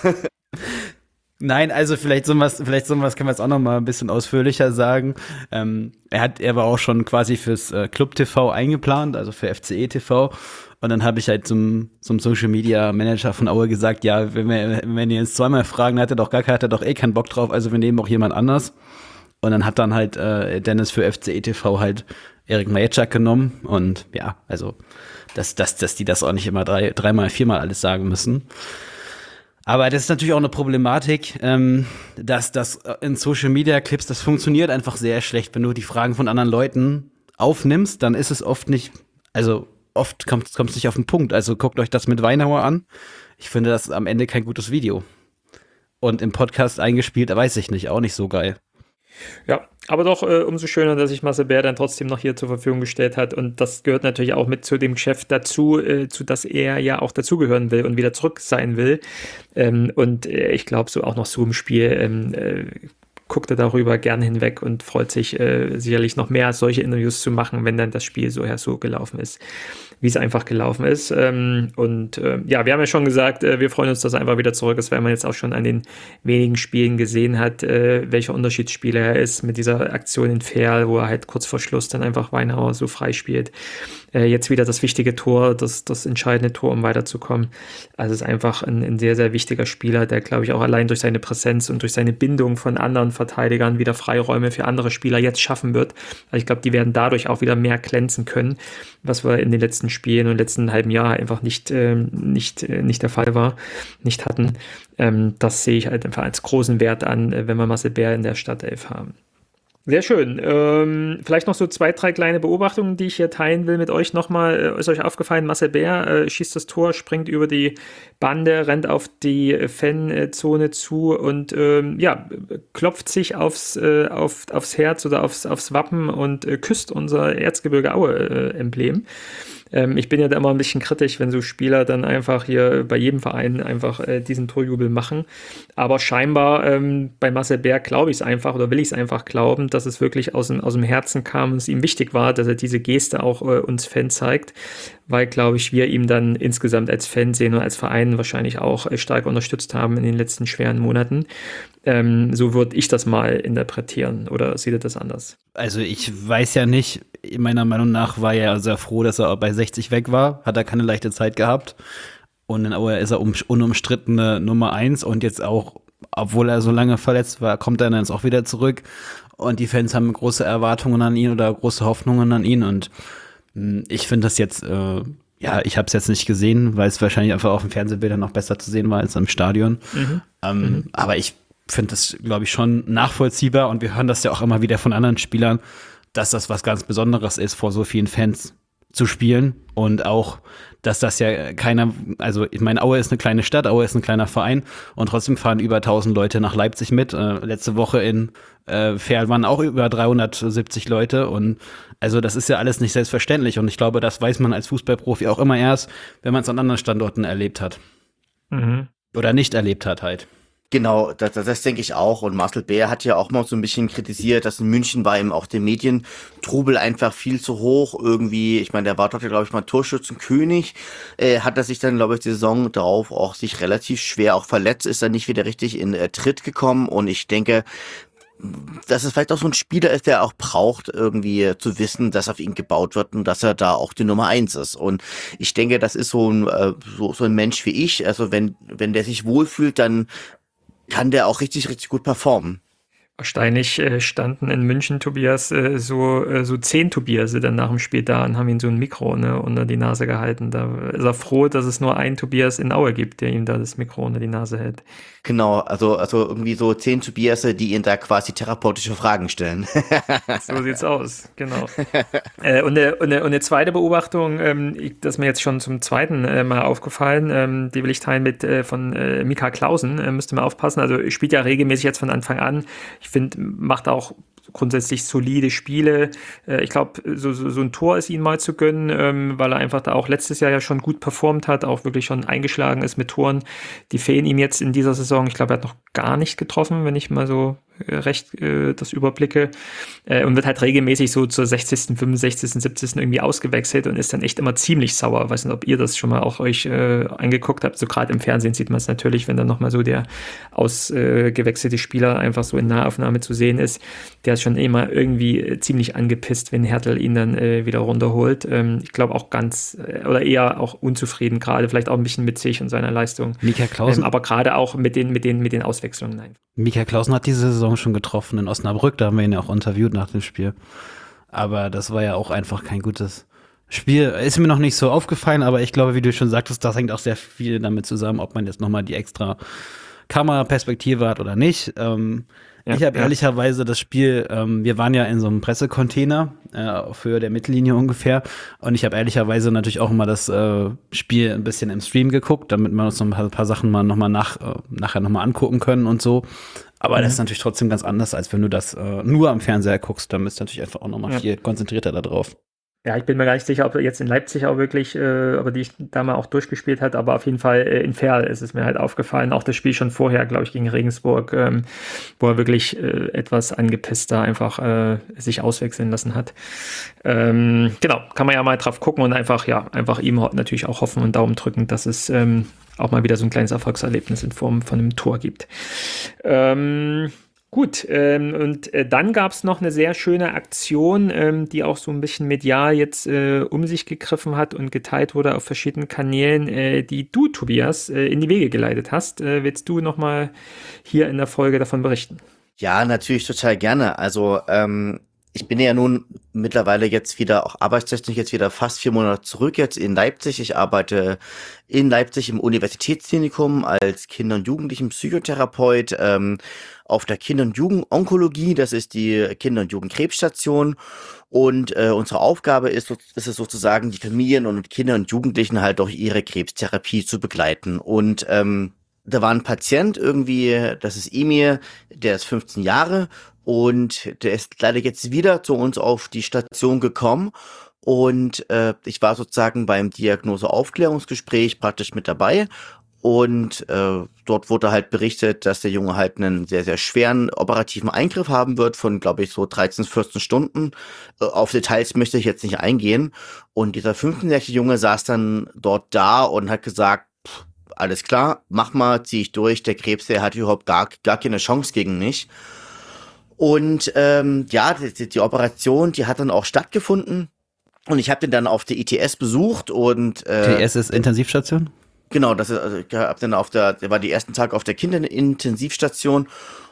Nein, also vielleicht so was, vielleicht so was können wir jetzt auch noch mal ein bisschen ausführlicher sagen. Ähm, er hat, er war auch schon quasi fürs äh, Club T V eingeplant, also für F C E T V. Und dann habe ich halt zum, zum Social Media Manager von Aue gesagt, ja, wenn wir, wenn ihr jetzt zweimal fragen, hat er doch gar, hat er doch eh keinen Bock drauf, also wir nehmen auch jemand anders. Und dann hat dann halt äh, Dennis für F C E T V halt Erik Majeczak genommen. Und ja, also, dass, dass, dass die das auch nicht immer drei, dreimal, viermal alles sagen müssen. Aber das ist natürlich auch eine Problematik, ähm, dass das in Social Media Clips, das funktioniert einfach sehr schlecht. Wenn du die Fragen von anderen Leuten aufnimmst, dann ist es oft nicht, also oft kommt es nicht auf den Punkt. Also guckt euch das mit Weinauer an. Ich finde das am Ende kein gutes Video. Und im Podcast eingespielt, weiß ich nicht, auch nicht so geil. Ja, aber doch äh, umso schöner, dass sich Marcel Bär dann trotzdem noch hier zur Verfügung gestellt hat. Und das gehört natürlich auch mit zu dem Geschäft dazu, äh, zu dass er ja auch dazugehören will und wieder zurück sein will. Ähm, und äh, ich glaube, so auch noch so im Spiel ähm, äh, guckt er darüber gern hinweg und freut sich äh, sicherlich noch mehr, solche Interviews zu machen, wenn dann das Spiel so her so gelaufen ist, wie es einfach gelaufen ist. Ähm, und äh, ja, wir haben ja schon gesagt, äh, wir freuen uns, dass er einfach wieder zurück ist, weil man jetzt auch schon an den wenigen Spielen gesehen hat, äh, welcher Unterschiedsspieler er ist mit dieser Aktion in Verl, wo er halt kurz vor Schluss dann einfach Weinauer so frei spielt. Äh, jetzt wieder das wichtige Tor, das, das entscheidende Tor, um weiterzukommen. Also es ist einfach ein, ein sehr, sehr wichtiger Spieler, der, glaube ich, auch allein durch seine Präsenz und durch seine Bindung von anderen Außenverteidigern wieder Freiräume für andere Spieler jetzt schaffen wird. Also ich glaube, die werden dadurch auch wieder mehr glänzen können, was wir in den letzten Spielen und letzten halben Jahr einfach nicht, äh, nicht, äh, nicht der Fall war, nicht hatten. Ähm, das sehe ich halt einfach als großen Wert an, äh, wenn wir Marcel Bär in der Startelf haben. Sehr schön. Ähm, vielleicht noch so zwei, drei kleine Beobachtungen, die ich hier teilen will mit euch nochmal. Ist euch aufgefallen, Marcel Bär äh, schießt das Tor, springt über die Bande, rennt auf die Fanzone zu und ähm, ja, klopft sich aufs, äh, auf, aufs Herz oder aufs, aufs Wappen und äh, küsst unser Erzgebirge Aue-Emblem. Ähm, ich bin ja da immer ein bisschen kritisch, wenn so Spieler dann einfach hier bei jedem Verein einfach äh, diesen Torjubel machen. Aber scheinbar ähm, bei Marcel Bär glaube ich es einfach oder will ich es einfach glauben, dass es wirklich aus dem, aus dem Herzen kam und es ihm wichtig war, dass er diese Geste auch äh, uns Fans zeigt, weil, glaube ich, wir ihm dann insgesamt als Fan sehen und als Verein wahrscheinlich auch äh, stark unterstützt haben in den letzten schweren Monaten. Ähm, so würde ich das mal interpretieren. Oder seht ihr das anders? Also ich weiß ja nicht, meiner Meinung nach war er sehr froh, dass er bei sechzig weg war, hat er keine leichte Zeit gehabt und in Aue ist er um, unumstrittene Nummer eins und jetzt auch, obwohl er so lange verletzt war, kommt er dann jetzt auch wieder zurück und die Fans haben große Erwartungen an ihn oder große Hoffnungen an ihn und mh, ich finde das jetzt, äh, ja, ich habe es jetzt nicht gesehen, weil es wahrscheinlich einfach auf dem Fernsehbildern noch besser zu sehen war als im Stadion, Mhm. ähm, Mhm. aber ich finde das, glaube ich, schon nachvollziehbar und wir hören das ja auch immer wieder von anderen Spielern, dass das was ganz Besonderes ist, vor so vielen Fans zu spielen und auch, dass das ja keiner, also ich meine, Aue ist eine kleine Stadt, Aue ist ein kleiner Verein und trotzdem fahren über tausend Leute nach Leipzig mit. Äh, letzte Woche in äh, Verl waren auch über dreihundertsiebzig Leute und also das ist ja alles nicht selbstverständlich und ich glaube, das weiß man als Fußballprofi auch immer erst, wenn man es an anderen Standorten erlebt hat. Mhm. Oder nicht erlebt hat halt. Genau, das, das, das denke ich auch. Und Marcel Bär hat ja auch mal so ein bisschen kritisiert, dass in München war ihm auch der Medientrubel einfach viel zu hoch. Irgendwie, ich meine, der war dort, glaube ich, mal Torschützenkönig. Äh, hat er sich dann, glaube ich, die Saison darauf auch sich relativ schwer auch verletzt, ist dann nicht wieder richtig in äh, Tritt gekommen. Und ich denke, dass es vielleicht auch so ein Spieler ist, der auch braucht, irgendwie zu wissen, dass auf ihn gebaut wird und dass er da auch die Nummer eins ist. Und ich denke, das ist so ein, äh, so, so ein Mensch wie ich. Also wenn, wenn der sich wohlfühlt, dann kann der auch richtig, richtig gut performen. Wahrscheinlich äh, standen in München, Tobias, äh, so, äh, so zehn Tobiase dann nach dem Spiel da und haben ihm so ein Mikro ne, unter die Nase gehalten. Da ist er froh, dass es nur einen Tobias in Aue gibt, der ihm da das Mikro unter die Nase hält. Genau, also, also irgendwie so zehn Tobiase, die ihn da quasi therapeutische Fragen stellen. So sieht's aus, genau. äh, und, eine, und, eine, und eine zweite Beobachtung, ähm, ich, das ist mir jetzt schon zum zweiten äh, Mal aufgefallen, ähm, die will ich teilen mit äh, von äh, Mika Clausen, äh, müsste man aufpassen, also spielt ja regelmäßig jetzt von Anfang an. Ich finde, macht auch grundsätzlich solide Spiele. Äh, ich glaube, so, so, so ein Tor ist ihm mal zu gönnen, ähm, weil er einfach da auch letztes Jahr ja schon gut performt hat, auch wirklich schon eingeschlagen ist mit Toren. Die fehlen ihm jetzt in dieser Saison. Ich glaube, er hat noch gar nicht getroffen, wenn ich mal so äh, recht äh, das überblicke. Äh, und wird halt regelmäßig so zur sechzigsten, fünfundsechzigsten, siebzigsten irgendwie ausgewechselt und ist dann echt immer ziemlich sauer. Ich weiß nicht, ob ihr das schon mal auch euch äh, angeguckt habt. So gerade im Fernsehen sieht man es natürlich, wenn dann nochmal so der ausgewechselte äh, Spieler einfach so in Nahaufnahme zu sehen ist. Der ist schon immer irgendwie äh, ziemlich angepisst, wenn Hertel ihn dann äh, wieder runterholt. Ähm, ich glaube auch ganz, äh, oder eher auch unzufrieden gerade, vielleicht auch ein bisschen mit sich und seiner Leistung. Mika Clausen, Ähm, aber gerade auch mit den, mit den, mit den Auswechslungen. Nein. Mika Clausen hat diese Saison schon getroffen in Osnabrück, da haben wir ihn ja auch interviewt nach dem Spiel. Aber das war ja auch einfach kein gutes Spiel. Ist mir noch nicht so aufgefallen, aber ich glaube, wie du schon sagtest, das hängt auch sehr viel damit zusammen, ob man jetzt nochmal die extra Kameraperspektive hat oder nicht. Ähm, Ja, ich habe ja. ehrlicherweise das Spiel, ähm, wir waren ja in so einem Pressecontainer äh, auf Höhe der Mittellinie ungefähr und ich habe ehrlicherweise natürlich auch immer das äh, Spiel ein bisschen im Stream geguckt, damit wir uns noch ein paar, paar Sachen mal nochmal nach, äh, nachher nochmal angucken können und so. Aber Mhm. das ist natürlich trotzdem ganz anders, als wenn du das äh, nur am Fernseher guckst. Dann bist du natürlich einfach auch nochmal Ja. viel konzentrierter da drauf. Ja, ich bin mir gar nicht sicher, ob er jetzt in Leipzig auch wirklich, äh, ob er die da mal auch durchgespielt hat, aber auf jeden Fall äh, in Verl ist es mir halt aufgefallen. Auch das Spiel schon vorher, glaube ich, gegen Regensburg, ähm, wo er wirklich äh, etwas angepisst da einfach äh, sich auswechseln lassen hat. Ähm, genau, kann man ja mal drauf gucken und einfach, ja, einfach ihm ho- natürlich auch hoffen und Daumen drücken, dass es ähm, auch mal wieder so ein kleines Erfolgserlebnis in Form von einem Tor gibt. Ähm, Gut, ähm, und äh, dann gab es noch eine sehr schöne Aktion, ähm, die auch so ein bisschen medial jetzt äh, um sich gegriffen hat und geteilt wurde auf verschiedenen Kanälen, äh, die du, Tobias, äh, in die Wege geleitet hast. Äh, willst du nochmal hier in der Folge davon berichten? Ja, natürlich total gerne. Also ähm, ich bin ja nun mittlerweile jetzt wieder, auch arbeitstechnisch jetzt wieder fast vier Monate zurück jetzt in Leipzig. Ich arbeite in Leipzig im Universitätsklinikum als Kinder- und Jugendlichen-Psychotherapeut ähm, auf der Kinder- und Jugendonkologie. Das ist die Kinder- und Jugendkrebsstation. Und äh, unsere Aufgabe ist, so- ist es sozusagen, die Familien und Kinder und Jugendlichen halt durch ihre Krebstherapie zu begleiten. Und ähm, da war ein Patient irgendwie, das ist Emil, der ist fünfzehn Jahre und der ist leider jetzt wieder zu uns auf die Station gekommen. Und äh, ich war sozusagen beim Diagnose-Aufklärungsgespräch praktisch mit dabei. Und äh, dort wurde halt berichtet, dass der Junge halt einen sehr, sehr schweren operativen Eingriff haben wird von, glaube ich, so dreizehn, vierzehn Stunden. Äh, auf Details möchte ich jetzt nicht eingehen. Und dieser fünfzehnjährige Junge saß dann dort da und hat gesagt, pff, alles klar, mach mal, zieh ich durch. Der Krebs, der hat überhaupt gar, gar keine Chance gegen mich. Und ähm, ja, die, die Operation, die hat dann auch stattgefunden. Und ich habe den dann auf der I T S besucht und äh, T S ist Intensivstation? Genau, das ist, also ich hab dann auf der, der war die ersten Tage auf der Kinderintensivstation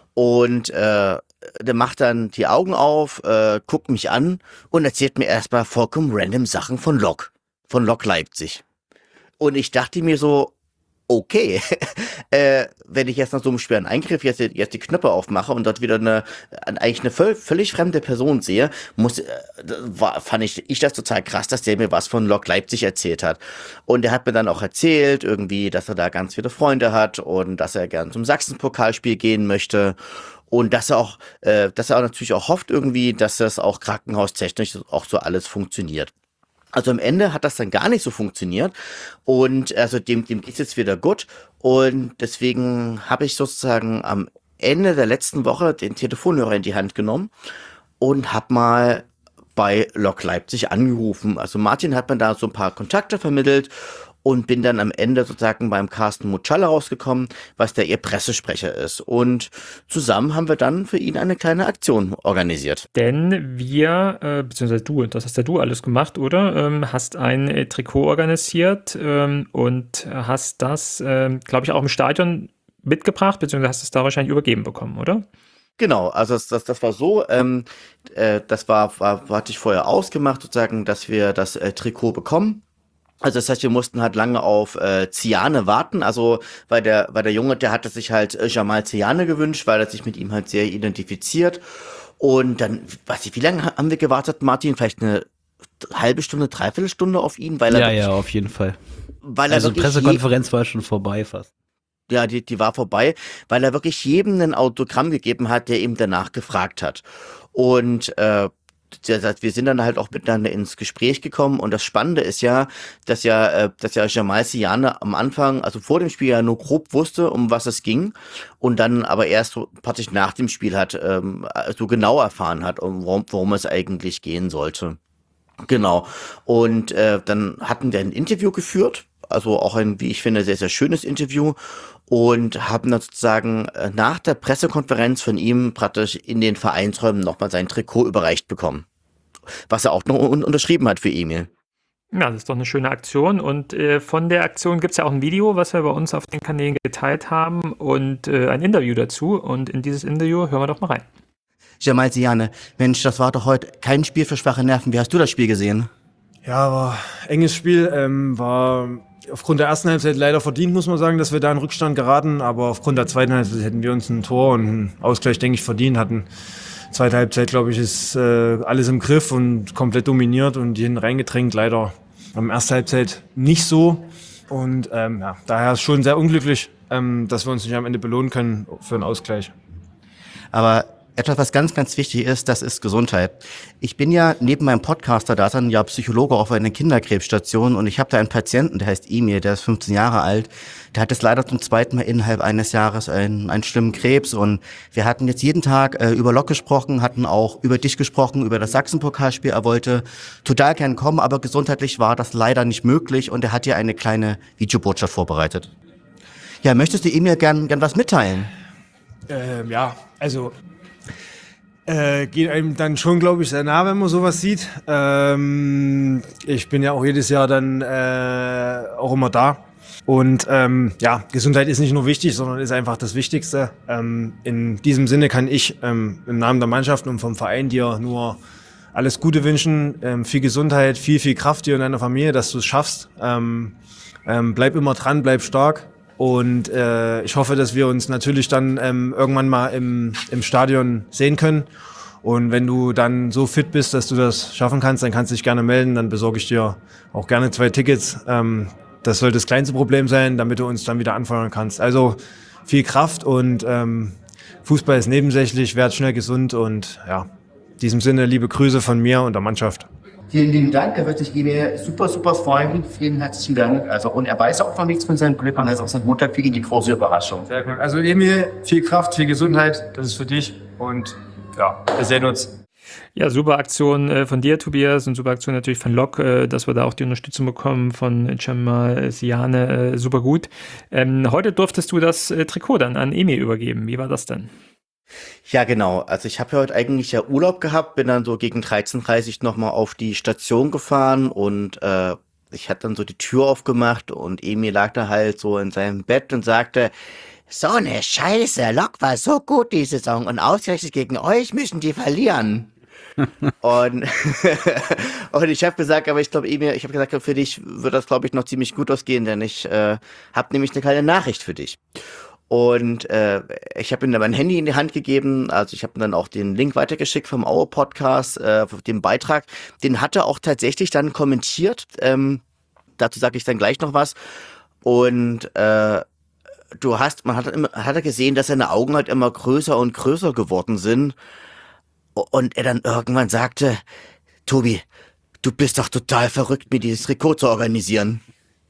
und äh, der macht dann die Augen auf, äh, guckt mich an und erzählt mir erstmal vollkommen random Sachen von Lok, von Lok Leipzig. Und ich dachte mir so, okay, äh, wenn ich jetzt nach so einem schweren Eingriff jetzt, die- jetzt die Knöpfe aufmache und dort wieder eine, eigentlich eine völ- völlig fremde Person sehe, muss, äh, war, fand ich, ich das total krass, dass der mir was von Lok Leipzig erzählt hat. Und er hat mir dann auch erzählt, irgendwie, dass er da ganz viele Freunde hat und dass er gern zum Sachsenpokalspiel gehen möchte. Und dass er auch, äh, dass er auch natürlich auch hofft irgendwie, dass das auch krankenhaustechnisch auch so alles funktioniert. Also am Ende hat das dann gar nicht so funktioniert und also dem, dem geht's jetzt wieder gut und deswegen habe ich sozusagen am Ende der letzten Woche den Telefonhörer in die Hand genommen und habe mal bei Lok Leipzig angerufen. Also Martin hat mir da so ein paar Kontakte vermittelt und bin dann am Ende sozusagen beim Carsten Mutschalla rausgekommen, was der ihr Pressesprecher ist. Und zusammen haben wir dann für ihn eine kleine Aktion organisiert. Denn wir, äh, beziehungsweise du, das hast ja du alles gemacht, oder? Ähm, hast ein äh, Trikot organisiert ähm, und hast das, ähm, glaube ich, auch im Stadion mitgebracht, beziehungsweise hast es da wahrscheinlich übergeben bekommen, oder? Genau, also das, das, das war so, ähm, äh, das war, war, hatte ich vorher ausgemacht, sozusagen, dass wir das äh, Trikot bekommen. Also das heißt, wir mussten halt lange auf äh, Ziane warten, also weil der, weil der Junge, der hatte sich halt äh, Jamal Ziane gewünscht, weil er sich mit ihm halt sehr identifiziert. Und dann, weiß ich, wie lange ha- haben wir gewartet, Martin? Vielleicht eine halbe Stunde, dreiviertel Stunde auf ihn, weil er Ja, wirklich, ja, auf jeden Fall. weil er Also wirklich je- Pressekonferenz war schon vorbei fast. ja, die, die war vorbei, weil er wirklich jedem ein Autogramm gegeben hat, der ihm danach gefragt hat. Und äh, der sagt, wir sind dann halt auch miteinander ins Gespräch gekommen und das Spannende ist ja, dass ja, äh, dass ja Jamal Siane am Anfang, also vor dem Spiel ja nur grob wusste, um was es ging und dann aber erst so praktisch nach dem Spiel hat ähm, so genau erfahren hat, um worum, worum es eigentlich gehen sollte. Genau. Und äh, dann hatten wir ein Interview geführt, also auch ein, wie ich finde, sehr, sehr schönes Interview und haben dann sozusagen äh, nach der Pressekonferenz von ihm praktisch in den Vereinsräumen nochmal sein Trikot überreicht bekommen, was er auch noch un unterschrieben hat für Emil. Ja, das ist doch eine schöne Aktion. Und äh, von der Aktion gibt es ja auch ein Video, was wir bei uns auf den Kanälen geteilt haben und äh, ein Interview dazu. Und in dieses Interview hören wir doch mal rein. Jamal Siane, Mensch, das war doch heute kein Spiel für schwache Nerven. Wie hast du das Spiel gesehen? Ja, war enges Spiel, ähm, war aufgrund der ersten Halbzeit leider verdient, muss man sagen, dass wir da in Rückstand geraten, aber aufgrund der zweiten Halbzeit hätten wir uns ein Tor und einen Ausgleich, denke ich, verdient hatten. Zweite Halbzeit, glaube ich, ist äh, alles im Griff und komplett dominiert und die hinten reingedrängt, leider am ersten Halbzeit nicht so und ähm, ja, daher ist schon sehr unglücklich, ähm, dass wir uns nicht am Ende belohnen können für einen Ausgleich. Aber etwas, was ganz, ganz wichtig ist, das ist Gesundheit. Ich bin ja neben meinem Podcaster da dann ja Psychologe auf einer Kinderkrebsstation und ich habe da einen Patienten, der heißt Emil, der ist fünfzehn Jahre alt. Der hat jetzt leider zum zweiten Mal innerhalb eines Jahres einen, einen schlimmen Krebs und wir hatten jetzt jeden Tag äh, über Lok gesprochen, hatten auch über dich gesprochen, über das Sachsenpokalspiel. Er wollte total gern kommen, aber gesundheitlich war das leider nicht möglich und er hat dir eine kleine Videobotschaft vorbereitet. Ja, möchtest du Emil gern, gern was mitteilen? Ähm, ja, also äh, geht einem dann schon, glaube ich, sehr nah, wenn man sowas sieht. Ähm, ich bin ja auch jedes Jahr dann äh, auch immer da. Und ähm, ja, Gesundheit ist nicht nur wichtig, sondern ist einfach das Wichtigste. Ähm, in diesem Sinne kann ich ähm, im Namen der Mannschaften und vom Verein dir nur alles Gute wünschen, ähm, viel Gesundheit, viel, viel Kraft dir und deiner Familie, dass du es schaffst. Ähm, ähm, bleib immer dran, bleib stark. Und äh, ich hoffe, dass wir uns natürlich dann ähm, irgendwann mal im, im Stadion sehen können. Und wenn du dann so fit bist, dass du das schaffen kannst, dann kannst du dich gerne melden. Dann besorge ich dir auch gerne zwei Tickets. Ähm, das sollte das kleinste Problem sein, damit du uns dann wieder anfeuern kannst. Also viel Kraft und ähm, Fußball ist nebensächlich, werd schnell gesund und ja, in diesem Sinne liebe Grüße von mir und der Mannschaft. Vielen lieben Dank, da wird sich Emil super, super freuen. Vielen herzlichen Dank. Also, und er weiß auch noch nichts von seinem Glück und das ist auch sein Montag für ihn die große Überraschung. Sehr gut. Also Emil, viel Kraft, viel Gesundheit, das ist für dich und ja, wir sehen uns. Ja, super Aktion äh, von dir, Tobias, und super Aktion natürlich von Lok, äh, dass wir da auch die Unterstützung bekommen von Cemal Siane, äh, super gut. Ähm, heute durftest du das äh, Trikot dann an Emil übergeben. Wie war das denn? Ja, genau. Also ich habe ja heute eigentlich ja Urlaub gehabt, bin dann so gegen dreizehn Uhr dreißig nochmal auf die Station gefahren und äh, ich hatte dann so die Tür aufgemacht und Emil lag da halt so in seinem Bett und sagte, so eine Scheiße, Lok war so gut die Saison und ausgerechnet gegen euch müssen die verlieren. und, und ich habe gesagt, aber ich glaube, Emil, ich habe gesagt, für dich wird das, glaube ich, noch ziemlich gut ausgehen, denn ich äh, habe nämlich eine kleine Nachricht für dich. Und äh, ich habe ihm dann mein Handy in die Hand gegeben, also ich habe ihm dann auch den Link weitergeschickt vom Aue-Podcast, äh, den Beitrag, den hat er auch tatsächlich dann kommentiert, ähm, dazu sage ich dann gleich noch was. Und äh, du hast, man hat immer, hat er gesehen, dass seine Augen halt immer größer und größer geworden sind. Und er dann irgendwann sagte, Tobi, du bist doch total verrückt, mir dieses Trikot zu organisieren.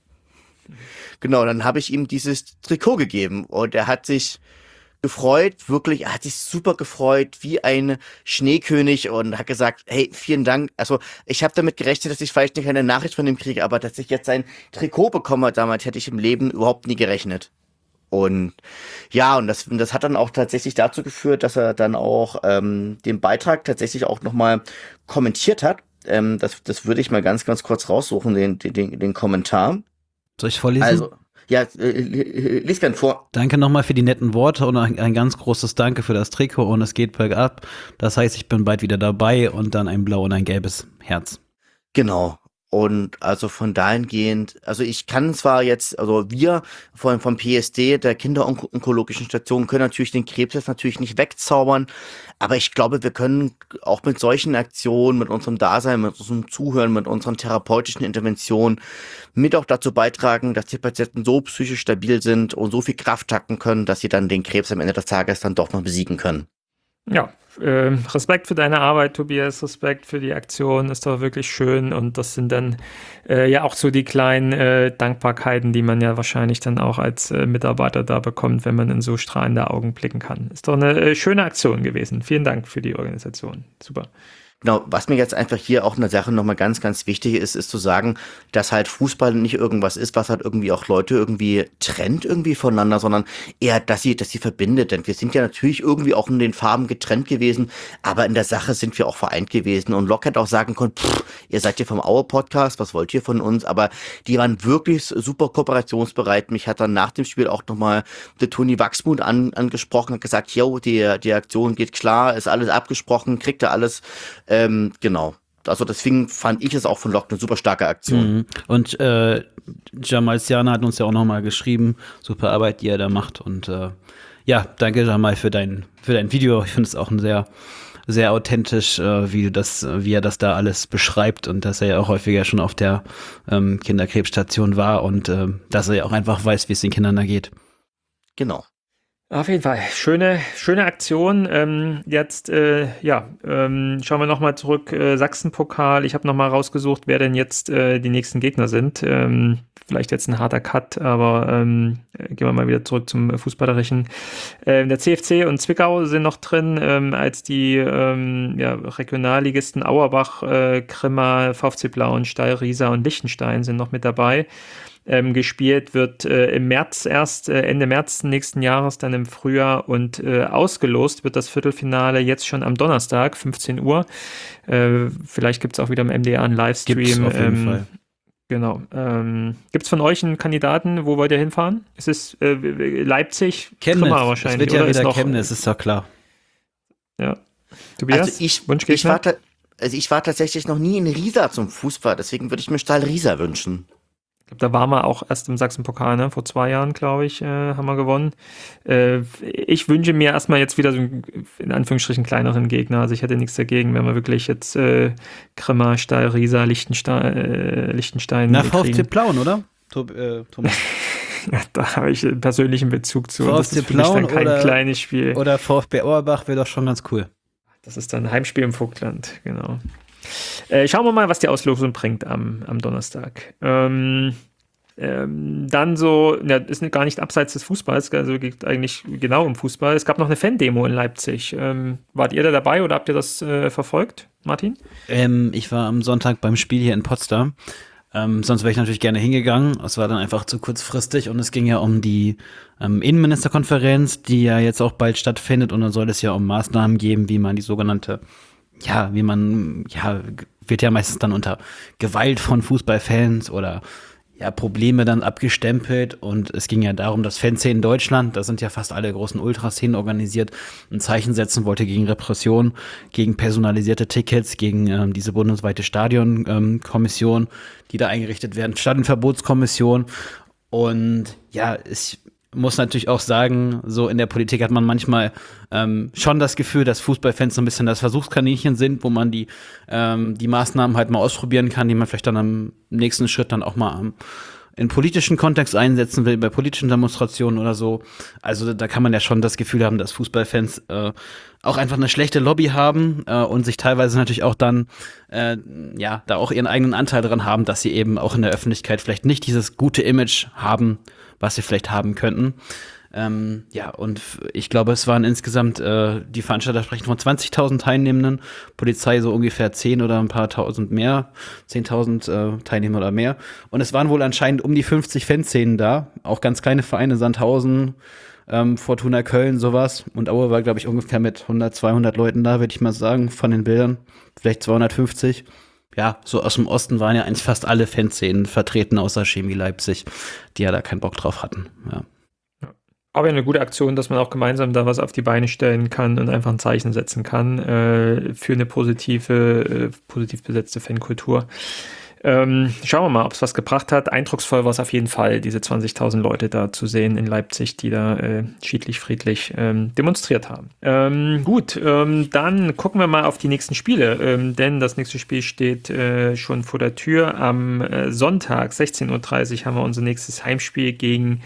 Genau, dann habe ich ihm dieses Trikot gegeben und er hat sich gefreut, wirklich, er hat sich super gefreut, wie ein Schneekönig und hat gesagt, hey, vielen Dank. Also ich habe damit gerechnet, dass ich vielleicht nicht eine Nachricht von ihm kriege, aber dass ich jetzt sein Trikot bekomme, damals hätte ich im Leben überhaupt nie gerechnet. Und ja, und das, das hat dann auch tatsächlich dazu geführt, dass er dann auch ähm, den Beitrag tatsächlich auch nochmal kommentiert hat. Ähm, das, das würde ich mal ganz, ganz kurz raussuchen, den, den, den Kommentar. Soll ich vorlesen? Also, ja, äh, lies gern vor. Danke nochmal für die netten Worte und ein, ein ganz großes Danke für das Trikot und es geht bergab. Das heißt, ich bin bald wieder dabei und dann ein blau und ein gelbes Herz. Genau. Und also von dahingehend, also ich kann zwar jetzt, also wir von, vom P S D, der Kinderonkologischen Station, können natürlich den Krebs jetzt natürlich nicht wegzaubern, aber ich glaube, wir können auch mit solchen Aktionen, mit unserem Dasein, mit unserem Zuhören, mit unseren therapeutischen Interventionen mit auch dazu beitragen, dass die Patienten so psychisch stabil sind und so viel Kraft tanken können, dass sie dann den Krebs am Ende des Tages dann doch noch besiegen können. Ja, äh, Respekt für deine Arbeit, Tobias, Respekt für die Aktion, ist doch wirklich schön und das sind dann äh, ja auch so die kleinen äh, Dankbarkeiten, die man ja wahrscheinlich dann auch als äh, Mitarbeiter da bekommt, wenn man in so strahlende Augen blicken kann. Ist doch eine äh, schöne Aktion gewesen. Vielen Dank für die Organisation. Super. Genau, was mir jetzt einfach hier auch eine Sache nochmal ganz, ganz wichtig ist, ist zu sagen, dass halt Fußball nicht irgendwas ist, was halt irgendwie auch Leute irgendwie trennt irgendwie voneinander, sondern eher, dass sie, dass sie verbindet. Denn wir sind ja natürlich irgendwie auch in den Farben getrennt gewesen, aber in der Sache sind wir auch vereint gewesen. Und Lok hätte auch sagen können, pff, ihr seid hier vom Aue-Podcast, was wollt ihr von uns? Aber die waren wirklich super kooperationsbereit. Mich hat dann nach dem Spiel auch nochmal der Toni Wachsmuth an, angesprochen, hat gesagt, yo, die, die Aktion geht klar, ist alles abgesprochen, kriegt er alles. Ähm, genau. Also deswegen fand ich es auch von Lok eine super starke Aktion. Mhm. Und äh, Cemal Siane hat uns ja auch nochmal geschrieben, super Arbeit, die er da macht. Und äh, ja, danke Cemal für dein, für dein Video. Ich finde es auch ein sehr, sehr authentisch, äh, wie du das, wie er das da alles beschreibt und dass er ja auch häufiger schon auf der ähm, Kinderkrebsstation war und äh, dass er ja auch einfach weiß, wie es den Kindern da geht. Genau. Auf jeden Fall, schöne, schöne Aktion. Ähm, jetzt, äh, ja, ähm, schauen wir nochmal zurück, äh, Sachsenpokal. Ich habe nochmal rausgesucht, wer denn jetzt äh, die nächsten Gegner sind. Ähm, vielleicht jetzt ein harter Cut, aber ähm, gehen wir mal wieder zurück zum Fußballerischen. Äh, der C F C und Zwickau sind noch drin, ähm, als die ähm, ja, Regionalligisten Auerbach, äh, Grimma, VfC Blauenstein, Riesa und Liechtenstein sind noch mit dabei. Ähm, gespielt wird äh, im März erst, äh, Ende März nächsten Jahres, dann im Frühjahr und äh, ausgelost wird das Viertelfinale jetzt schon am Donnerstag, fünfzehn Uhr. Äh, vielleicht gibt es auch wieder im M D R einen Livestream. Gibt's auf jeden ähm, Fall. Genau. Ähm, Gibt es von euch einen Kandidaten? Wo wollt ihr hinfahren? Ist es äh, Leipzig? Chemnitz. Trimmer Es wahrscheinlich. wird ja oder wieder ist noch, Chemnitz, ist doch klar. Ja. Tobias? Also ich, ich, Wunschgegner? war, ta- also ich war tatsächlich noch nie in Riesa zum Fußball, deswegen würde ich mir Stahl Riesa wünschen. Ich glaube, da waren wir auch erst im Sachsen-Pokal, ne? Vor zwei Jahren, glaube ich, äh, haben wir gewonnen. Äh, ich wünsche mir erstmal jetzt wieder so einen, in Anführungsstrichen, kleineren Gegner. Also ich hätte nichts dagegen, wenn wir wirklich jetzt äh, Grimma, Stahl, Riesa, Liechtenstein, äh, Liechtenstein Na, VfC kriegen. Plauen, oder? Tob, äh, Thomas. Ja, da habe ich einen persönlichen Bezug zu. Das VfC ist für mich dann Plauen kein oder- kleines Spiel. Oder VfB Auerbach wäre doch schon ganz cool. Das ist dann ein Heimspiel im Vogtland, genau. Äh, schauen wir mal, was die Auslosung bringt am, am Donnerstag. Ähm, ähm, dann so, ja, ist gar nicht abseits des Fußballs, also geht eigentlich genau um Fußball. Es gab noch eine Fan-Demo in Leipzig. Ähm, wart ihr da dabei oder habt ihr das äh, verfolgt, Martin? Ähm, ich war am Sonntag beim Spiel hier in Potsdam. Ähm, sonst wäre ich natürlich gerne hingegangen. Es war dann einfach zu kurzfristig und es ging ja um die ähm, Innenministerkonferenz, die ja jetzt auch bald stattfindet und dann soll es ja um Maßnahmen geben, wie man die sogenannte, ja, wie man, ja, g- wird ja meistens dann unter Gewalt von Fußballfans oder ja, Probleme dann abgestempelt und es ging ja darum, dass Fanszenen in Deutschland, da sind ja fast alle großen Ultraszenen organisiert, ein Zeichen setzen wollte gegen Repression, gegen personalisierte Tickets, gegen ähm, diese bundesweite Stadionkommission, ähm, die da eingerichtet werden, Stadionverbotskommission. Und ja, ich muss natürlich auch sagen, so in der Politik hat man manchmal ähm, schon das Gefühl, dass Fußballfans so ein bisschen das Versuchskaninchen sind, wo man die, ähm, die Maßnahmen halt mal ausprobieren kann, die man vielleicht dann am nächsten Schritt dann auch mal ähm, in politischen Kontext einsetzen will, bei politischen Demonstrationen oder so. Also da kann man ja schon das Gefühl haben, dass Fußballfans äh, auch einfach eine schlechte Lobby haben äh, und sich teilweise natürlich auch dann äh, ja da auch ihren eigenen Anteil dran haben, dass sie eben auch in der Öffentlichkeit vielleicht nicht dieses gute Image haben, was sie vielleicht haben könnten. Ähm, ja, und f- ich glaube, es waren insgesamt, äh, die Veranstalter sprechen von zwanzigtausend Teilnehmenden, Polizei so ungefähr zehn oder ein paar tausend mehr, zehntausend äh, Teilnehmer oder mehr. Und es waren wohl anscheinend um die fünfzig Fanszenen da, auch ganz kleine Vereine, Sandhausen, ähm, Fortuna Köln, sowas. Und Aue war, glaube ich, ungefähr mit hundert, zweihundert Leuten da, würde ich mal sagen, von den Bildern. Vielleicht zweihundertfünfzig. Ja, so aus dem Osten waren ja eigentlich fast alle Fanszenen vertreten, außer Chemie Leipzig, die ja da keinen Bock drauf hatten. Ja. Aber eine gute Aktion, dass man auch gemeinsam da was auf die Beine stellen kann und einfach ein Zeichen setzen kann äh, für eine positive, äh, positiv besetzte Fankultur. Ähm, schauen wir mal, ob es was gebracht hat. Eindrucksvoll war es auf jeden Fall, diese zwanzigtausend Leute da zu sehen in Leipzig, die da äh, schiedlich, friedlich ähm, demonstriert haben. Ähm, gut, ähm, dann gucken wir mal auf die nächsten Spiele, ähm, denn das nächste Spiel steht äh, schon vor der Tür. Am äh, Sonntag, sechzehn Uhr dreißig, haben wir unser nächstes Heimspiel gegen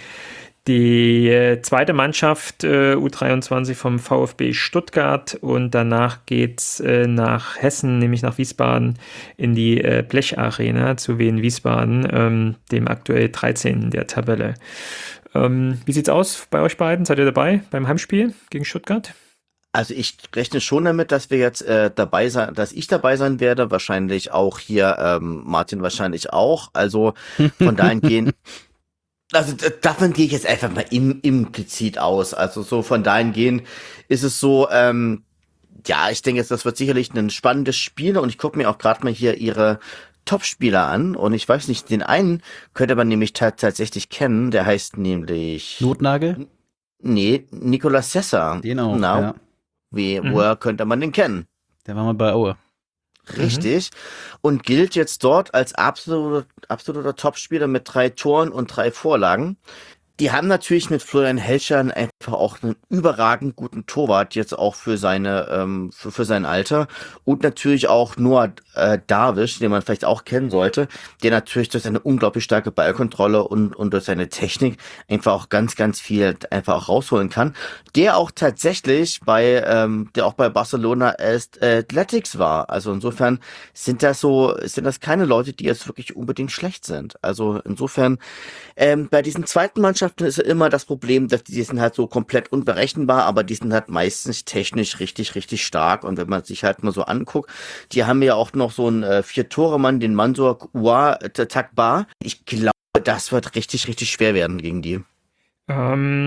die äh, zweite Mannschaft äh, U dreiundzwanzig vom VfB Stuttgart und danach geht's äh, nach Hessen, nämlich nach Wiesbaden in die äh, Blecharena zu Wien Wiesbaden, ähm, dem aktuell dreizehnten der Tabelle. Ähm, wie sieht's aus bei euch beiden? Seid ihr dabei beim Heimspiel gegen Stuttgart? Also ich rechne schon damit, dass wir jetzt äh, dabei sein, dass ich dabei sein werde, wahrscheinlich auch hier, ähm, Martin wahrscheinlich auch. Also von dahingehend, also d- davon gehe ich jetzt einfach mal im, implizit aus. Also so von dahingehend ist es so, ähm, ja, ich denke jetzt, das wird sicherlich ein spannendes Spiel und ich gucke mir auch gerade mal hier ihre Topspieler an und ich weiß nicht, den einen könnte man nämlich ta- tatsächlich kennen, der heißt nämlich, Notnagel? nee, Nicolas Sessa. Den auch, Na, ja. wie, Mhm. woher könnte man den kennen? Der war mal bei Aue. Richtig. Und gilt jetzt dort als absoluter, absoluter Topspieler mit drei Toren und drei Vorlagen. Die haben natürlich mit Florian Helschern einfach auch einen überragend guten Torwart jetzt auch für seine ähm, für, für sein Alter und natürlich auch Noah äh, Darwish, den man vielleicht auch kennen sollte, der natürlich durch seine unglaublich starke Ballkontrolle und und durch seine Technik einfach auch ganz ganz viel einfach auch rausholen kann. Der auch tatsächlich bei ähm, der auch bei Barcelona Athletics war. Also insofern sind das so sind das keine Leute, die jetzt wirklich unbedingt schlecht sind. Also insofern ähm, bei diesen zweiten Mannschaften ist ja immer das Problem, dass die sind halt so komplett unberechenbar, aber die sind halt meistens technisch richtig, richtig stark. Und wenn man sich halt mal so anguckt, die haben ja auch noch so einen äh, Vier-Tore-Mann, den Mansour Ua Takbar. Ich glaube, das wird richtig, richtig schwer werden gegen die. Ähm,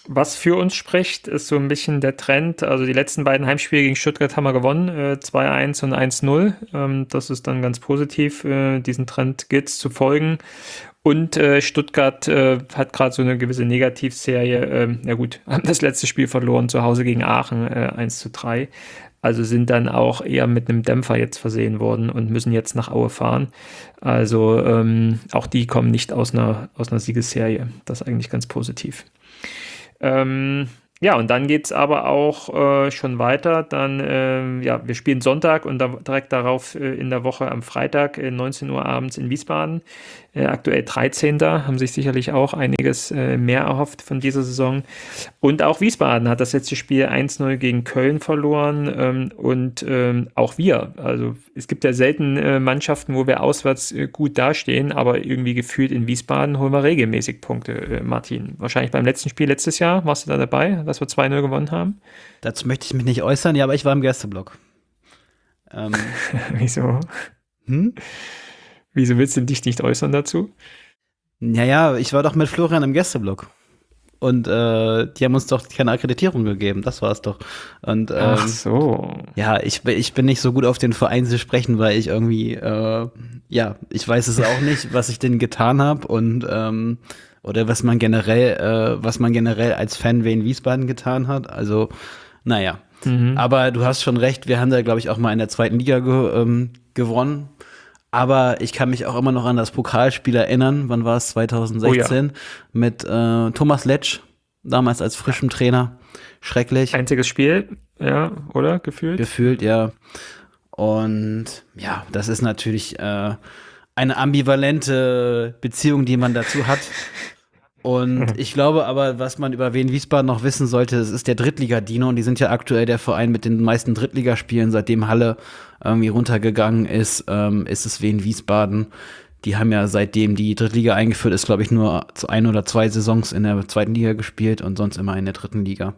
Was für uns spricht, ist so ein bisschen der Trend. Also die letzten beiden Heimspiele gegen Stuttgart haben wir gewonnen, äh, zwei eins und eins null. Ähm, das ist dann ganz positiv. Äh, diesen Trend gilt es zu folgen. Und äh, Stuttgart äh, hat gerade so eine gewisse Negativserie. Ähm, ja gut, haben das letzte Spiel verloren, zu Hause gegen Aachen, äh, eins zu drei. Also sind dann auch eher mit einem Dämpfer jetzt versehen worden und müssen jetzt nach Aue fahren. Also ähm, auch die kommen nicht aus einer, aus einer Siegesserie. Das ist eigentlich ganz positiv. Ähm, ja, und dann geht es aber auch äh, schon weiter. Dann, ähm, ja, wir spielen Sonntag und da, direkt darauf äh, in der Woche am Freitag, äh, neunzehn Uhr abends in Wiesbaden. Äh, aktuell dreizehnter Haben sich sicherlich auch einiges äh, mehr erhofft von dieser Saison. Und auch Wiesbaden hat das letzte Spiel eins null gegen Köln verloren. Ähm, und ähm, auch wir. Also es gibt ja selten äh, Mannschaften, wo wir auswärts äh, gut dastehen, aber irgendwie gefühlt in Wiesbaden holen wir regelmäßig Punkte, äh, Martin. Wahrscheinlich beim letzten Spiel letztes Jahr warst du da dabei, dass wir zwei null gewonnen haben. Dazu möchte ich mich nicht äußern, ja, aber ich war im Gästeblock. Ähm, Wieso? hm? Wieso willst du dich nicht äußern dazu? Ja, ja, ich war doch mit Florian im Gästeblock. Und äh, die haben uns doch keine Akkreditierung gegeben, das war's doch. Und, ähm, Ach so. Ja, ich, bin- ich bin nicht so gut auf den Verein zu sprechen, weil ich irgendwie, äh, ja, ich weiß es auch nicht, was ich denn getan habe und ähm, oder was man generell, äh, was man generell als Fan Wien Wiesbaden getan hat. Also, naja. Mhm. Aber du hast schon recht, wir haben da, glaube ich, auch mal in der zweiten Liga ge ähm, gewonnen. Aber ich kann mich auch immer noch an das Pokalspiel erinnern. Wann war es? zwanzig sechzehn mit äh, Thomas Letsch, damals als frischem Trainer. Schrecklich. Einziges Spiel, ja, oder? Gefühlt? Gefühlt, ja. Und ja, das ist natürlich äh, eine ambivalente Beziehung, die man dazu hat. Und ich glaube aber, was man über Wien Wiesbaden noch wissen sollte, das ist der Drittliga-Dino und die sind ja aktuell der Verein mit den meisten Drittligaspielen, seitdem Halle irgendwie runtergegangen ist, ähm, ist es Wien Wiesbaden. Die haben ja seitdem die Drittliga eingeführt ist, glaube ich, nur ein oder zwei Saisons in der zweiten Liga gespielt und sonst immer in der dritten Liga.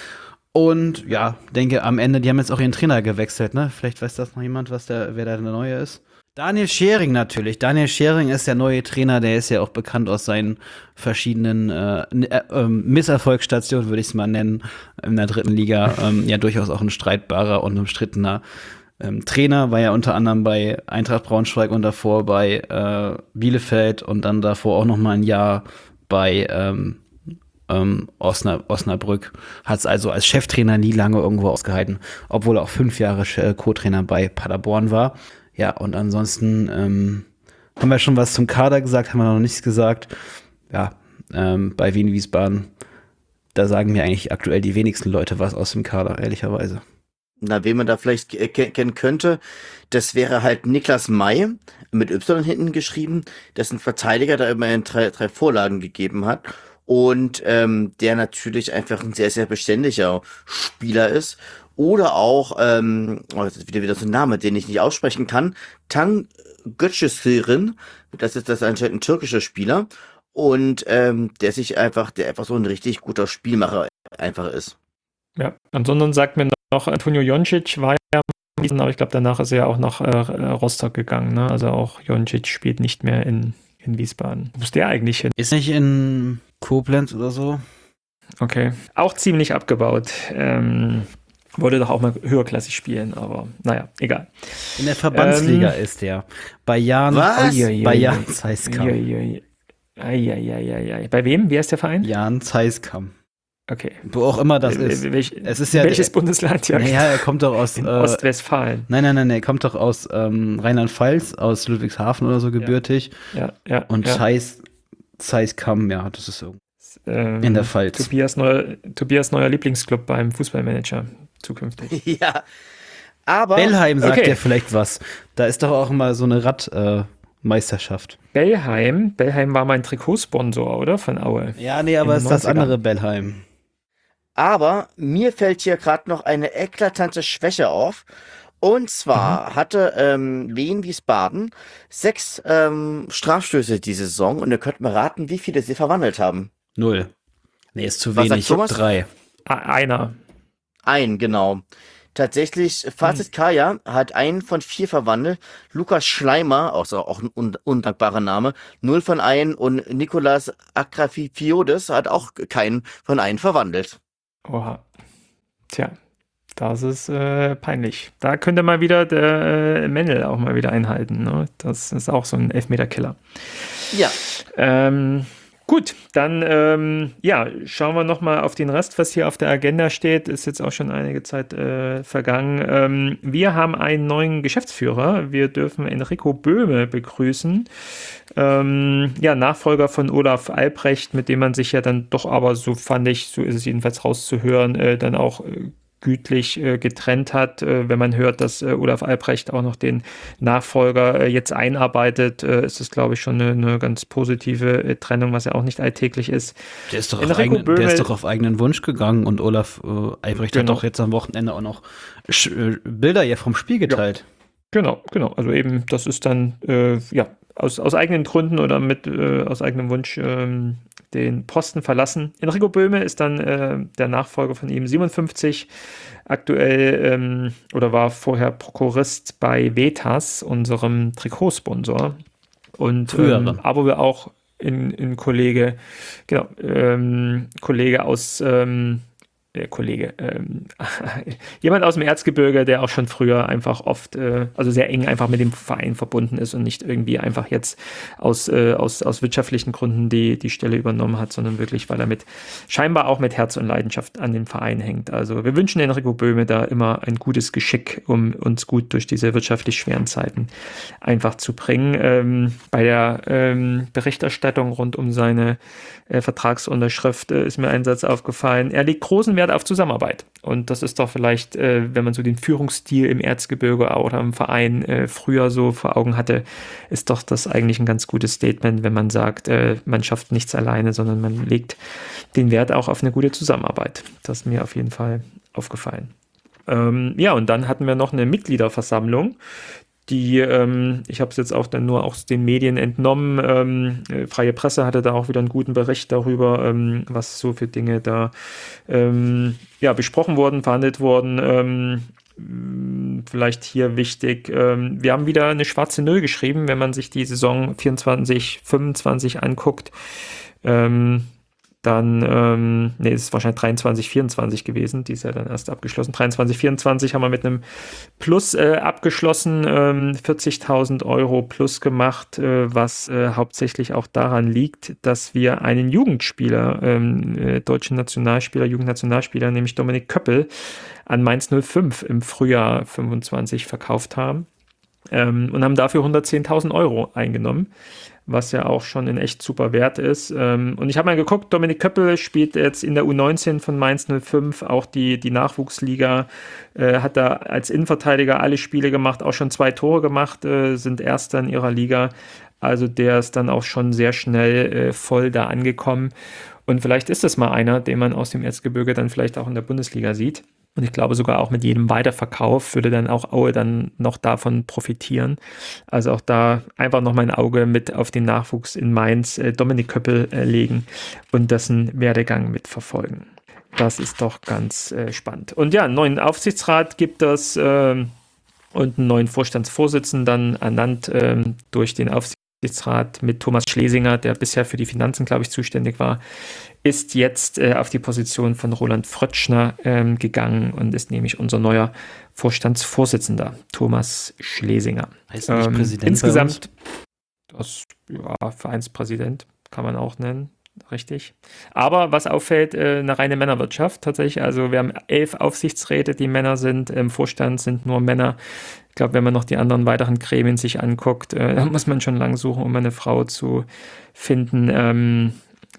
Und ja, denke am Ende, die haben jetzt auch ihren Trainer gewechselt, ne? Vielleicht weiß das noch jemand, was der, wer da der Neue ist. Daniel Schering natürlich. Daniel Schering ist der neue Trainer, der ist ja auch bekannt aus seinen verschiedenen äh, äh, äh, Misserfolgsstationen, würde ich es mal nennen, in der dritten Liga. Ähm, ja, durchaus auch ein streitbarer und umstrittener ähm, Trainer, war ja unter anderem bei Eintracht Braunschweig und davor bei äh, Bielefeld und dann davor auch noch mal ein Jahr bei ähm, ähm, Osna, Osnabrück. Hat es also als Cheftrainer nie lange irgendwo ausgehalten, obwohl er auch fünf Jahre äh, Co-Trainer bei Paderborn war. Ja, und ansonsten ähm, haben wir schon was zum Kader gesagt, haben wir noch nichts gesagt. Ja, ähm, bei Wien Wiesbaden, da sagen mir eigentlich aktuell die wenigsten Leute was aus dem Kader, ehrlicherweise. Na, wen man da vielleicht ke- ke- kennen könnte, das wäre halt Niklas May, mit Y hinten geschrieben, dessen Verteidiger da immerhin drei, drei Vorlagen gegeben hat und ähm, der natürlich einfach ein sehr, sehr beständiger Spieler ist. Oder auch, ähm, oh, das ist wieder wieder so ein Name, den ich nicht aussprechen kann, Tan Götschesirin, das ist das anscheinend ein türkischer Spieler und ähm, der sich einfach, der einfach so ein richtig guter Spielmacher einfach ist. Ja, ansonsten sagt mir noch, Antonio Joncic war ja, aber ich glaube, danach ist er ja auch nach äh, Rostock gegangen. Ne? Also auch Joncic spielt nicht mehr in, in Wiesbaden. Wo ist der eigentlich hin? Ist nicht in Koblenz oder so? Okay. Auch ziemlich abgebaut. Ähm, wollte doch auch mal höherklassig spielen, aber naja, egal. In der Verbandsliga Ähm, ist der. Bei Jan, Was? bei Jan Zeiskam. Uiuiui. Eieieiei. Bei wem? Wie heißt der Verein? Jan Zeiskam. Okay. Wo auch immer das ist. Wel- welch- Es ist ja Welches Bundesland? Ja, Naja, er kommt doch aus in äh, Ostwestfalen. Nein, nein, nein, nein, er kommt doch aus ähm, Rheinland-Pfalz, aus Ludwigshafen oder so gebürtig. Ja, ja. Und ja. Zeiss, Zeiskam, ja, das ist so. Ähm, in der Pfalz. Tobias neuer, Tobias neuer Lieblingsclub beim Fußballmanager zukünftig. Ja, aber Bellheim sagt Okay. ja vielleicht was. Da ist doch auch immer so eine Radmeisterschaft. Bellheim, Bellheim war mein Trikotsponsor, oder? Von Aue. ja, nee, aber In es den ist das neunzigern. andere Bellheim. Aber mir fällt hier gerade noch eine eklatante Schwäche auf. Und zwar hatte ähm, Wien Wiesbaden sechs ähm, Strafstöße diese Saison und ihr könnt mal raten, wie viele sie verwandelt haben. Null. Nee, ist zu Was sagt wenig. Thomas? Drei. Ah, einer. Ein, genau. Tatsächlich, Fazit Kaya hat einen von vier verwandelt. Lukas Schleimer, also auch ein un undankbarer Name, null von einen. Und Nikolas Akrafifiodes hat auch keinen von einen verwandelt. Oha. Tja, das ist äh, peinlich. Da könnte mal wieder der äh, Mendel auch mal wieder einhalten. Ne? Das ist auch so ein Elfmeter-Killer. Ja. Ähm, gut, dann ähm, ja, schauen wir nochmal auf den Rest, was hier auf der Agenda steht. Ist jetzt auch schon einige Zeit äh, vergangen. Ähm, wir haben einen neuen Geschäftsführer. Wir dürfen Enrico Böhme begrüßen. Ähm, ja, Nachfolger von Olaf Albrecht, mit dem man sich ja dann doch aber, so fand ich, so ist es jedenfalls rauszuhören, äh, dann auch äh, gütlich äh, getrennt hat. Äh, wenn man hört, dass äh, Olaf Albrecht auch noch den Nachfolger äh, jetzt einarbeitet, äh, ist das, glaube ich, schon eine, eine ganz positive äh, Trennung, was ja auch nicht alltäglich ist. Der ist doch, auf, Enrico eigenen, der Böhme- ist doch auf eigenen Wunsch gegangen und Olaf äh, Albrecht Genau. hat doch jetzt am Wochenende auch noch Sch äh, Bilder ja vom Spiel geteilt. Genau, genau. Also eben, das ist dann äh, ja aus, aus eigenen Gründen oder mit äh, aus eigenem Wunsch ähm, den Posten verlassen. Enrico Böhme ist dann äh, der Nachfolger von ihm, siebenundfünfzig, aktuell ähm, oder war vorher Prokurist bei Vetas, unserem Trikotsponsor. Und Frühere. ähm, aber wir auch in, in Kollege, genau, ähm, Kollege aus ähm, äh, Kollege, ähm, jemand aus dem Erzgebirge, der auch schon früher einfach oft, äh, also sehr eng einfach mit dem Verein verbunden ist und nicht irgendwie einfach jetzt aus, äh, aus, aus wirtschaftlichen Gründen die, die Stelle übernommen hat, sondern wirklich, weil er mit scheinbar auch mit Herz und Leidenschaft an den Verein hängt. Also wir wünschen Enrico Böhme da immer ein gutes Geschick, um uns gut durch diese wirtschaftlich schweren Zeiten einfach zu bringen. Ähm, bei der ähm, Berichterstattung rund um seine äh, Vertragsunterschrift äh, ist mir ein Satz aufgefallen. Er legt großen Wert auf Zusammenarbeit. Und das ist doch vielleicht, äh, wenn man so den Führungsstil im Erzgebirge oder im Verein äh, früher so vor Augen hatte, ist doch das eigentlich ein ganz gutes Statement, wenn man sagt, äh, man schafft nichts alleine, sondern man legt den Wert auch auf eine gute Zusammenarbeit. Das ist mir auf jeden Fall aufgefallen. Ähm, ja, und dann hatten wir noch eine Mitgliederversammlung, die, ähm, ich habe es jetzt auch dann nur aus den Medien entnommen, ähm, äh, Freie Presse hatte da auch wieder einen guten Bericht darüber, ähm, was so für Dinge da ähm, ja, besprochen wurden, verhandelt wurden. Ähm, vielleicht hier wichtig, ähm, wir haben wieder eine schwarze Null geschrieben, wenn man sich die Saison vierundzwanzig fünfundzwanzig anguckt. Ähm, Dann, ähm, nee, es ist wahrscheinlich dreiundzwanzig vierundzwanzig gewesen, die ist ja dann erst abgeschlossen. dreiundzwanzig vierundzwanzig haben wir mit einem Plus äh, abgeschlossen, ähm, vierzigtausend Euro plus gemacht, äh, was äh, hauptsächlich auch daran liegt, dass wir einen Jugendspieler, ähm, äh, deutschen Nationalspieler, Jugendnationalspieler, nämlich Dominik Köppel, an Mainz null fünf im Frühjahr fünfundzwanzig verkauft haben ähm, und haben dafür hundertzehntausend Euro eingenommen, was ja auch schon ein echt super Wert ist. Und ich habe mal geguckt, Dominik Köppel spielt jetzt in der U neunzehn von Mainz null fünf, auch die, die Nachwuchsliga, äh, hat da als Innenverteidiger alle Spiele gemacht, auch schon zwei Tore gemacht, äh, sind Erster in ihrer Liga. Also der ist dann auch schon sehr schnell äh, voll da angekommen. Und vielleicht ist das mal einer, den man aus dem Erzgebirge dann vielleicht auch in der Bundesliga sieht. Und ich glaube sogar auch mit jedem Weiterverkauf würde dann auch Aue dann noch davon profitieren. Also auch da einfach noch mein Auge mit auf den Nachwuchs in Mainz, äh, Dominik Köppel äh, legen und dessen Werdegang mitverfolgen. Das ist doch ganz äh, spannend. Und ja, einen neuen Aufsichtsrat gibt es äh, und einen neuen Vorstandsvorsitzenden, dann ernannt äh, durch den Aufsichtsrat mit Thomas Schlesinger, der bisher für die Finanzen, glaube ich, zuständig war, ist jetzt äh, auf die Position von Roland Frötschner ähm, gegangen und ist nämlich unser neuer Vorstandsvorsitzender, Thomas Schlesinger. Heißt nicht Ähm, Präsident insgesamt, das, ja, Vereinspräsident kann man auch nennen, richtig. Aber was auffällt, äh, eine reine Männerwirtschaft tatsächlich. Also wir haben elf Aufsichtsräte, die Männer sind, im Vorstand sind nur Männer. Ich glaube, wenn man noch die anderen weiteren Gremien sich anguckt, äh, da muss man schon lang suchen, um eine Frau zu finden. Ähm,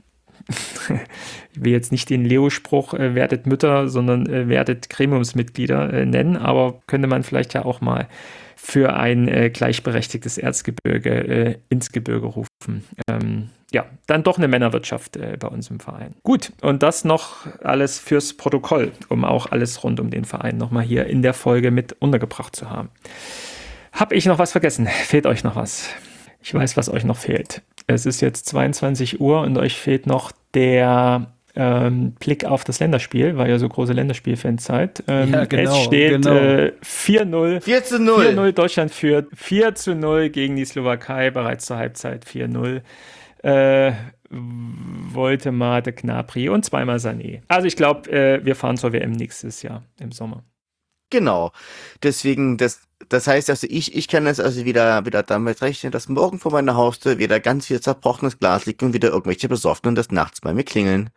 ich will jetzt nicht den Leo-Spruch äh, wertet Mütter, sondern äh, wertet Gremiumsmitglieder äh, nennen, aber könnte man vielleicht ja auch mal für ein äh, gleichberechtigtes Erzgebirge äh, ins Gebirge rufen. Ähm, ja, dann doch eine Männerwirtschaft äh, bei uns im Verein. Gut, und das noch alles fürs Protokoll, um auch alles rund um den Verein nochmal hier in der Folge mit untergebracht zu haben. Hab ich noch was vergessen? Fehlt euch noch was? Ich weiß, was euch noch fehlt. Es ist jetzt zweiundzwanzig Uhr und euch fehlt noch der ähm, Blick auf das Länderspiel, war ja so große Länderspielfanzeit. Ähm, Ja, genau, es steht genau. äh, vier null. vier zu null. vier null, Deutschland führt vier zu null gegen die Slowakei, bereits zur Halbzeit vier null. Äh, Woltemade, Gnabry und zweimal Sané. Also ich glaube, äh, wir fahren zur W M nächstes Jahr im Sommer. Genau. Deswegen, das, das heißt also, ich, ich kann jetzt also wieder, wieder damit rechnen, dass morgen vor meiner Haustür wieder ganz viel zerbrochenes Glas liegt und wieder irgendwelche Besoffenen des Nachts bei mir klingeln.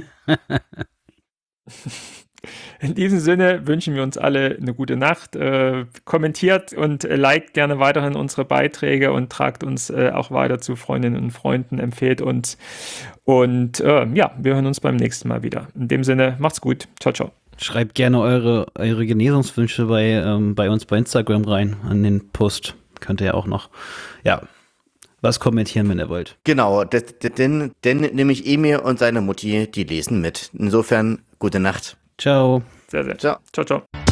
In diesem Sinne wünschen wir uns alle eine gute Nacht. Äh, kommentiert und äh, liked gerne weiterhin unsere Beiträge und tragt uns äh, auch weiter zu Freundinnen und Freunden, empfehlt uns. Und äh, ja, wir hören uns beim nächsten Mal wieder. In dem Sinne, macht's gut. Ciao, ciao. Schreibt gerne eure, eure Genesungswünsche bei, ähm, bei uns bei Instagram rein, an den Post. Könnt ihr ja auch noch, ja, was kommentieren, wenn ihr wollt. Genau, das, das, denn, denn nämlich Emil und seine Mutti, die lesen mit. Insofern, gute Nacht. Ciao. Sehr, sehr. Ciao. Ciao, ciao.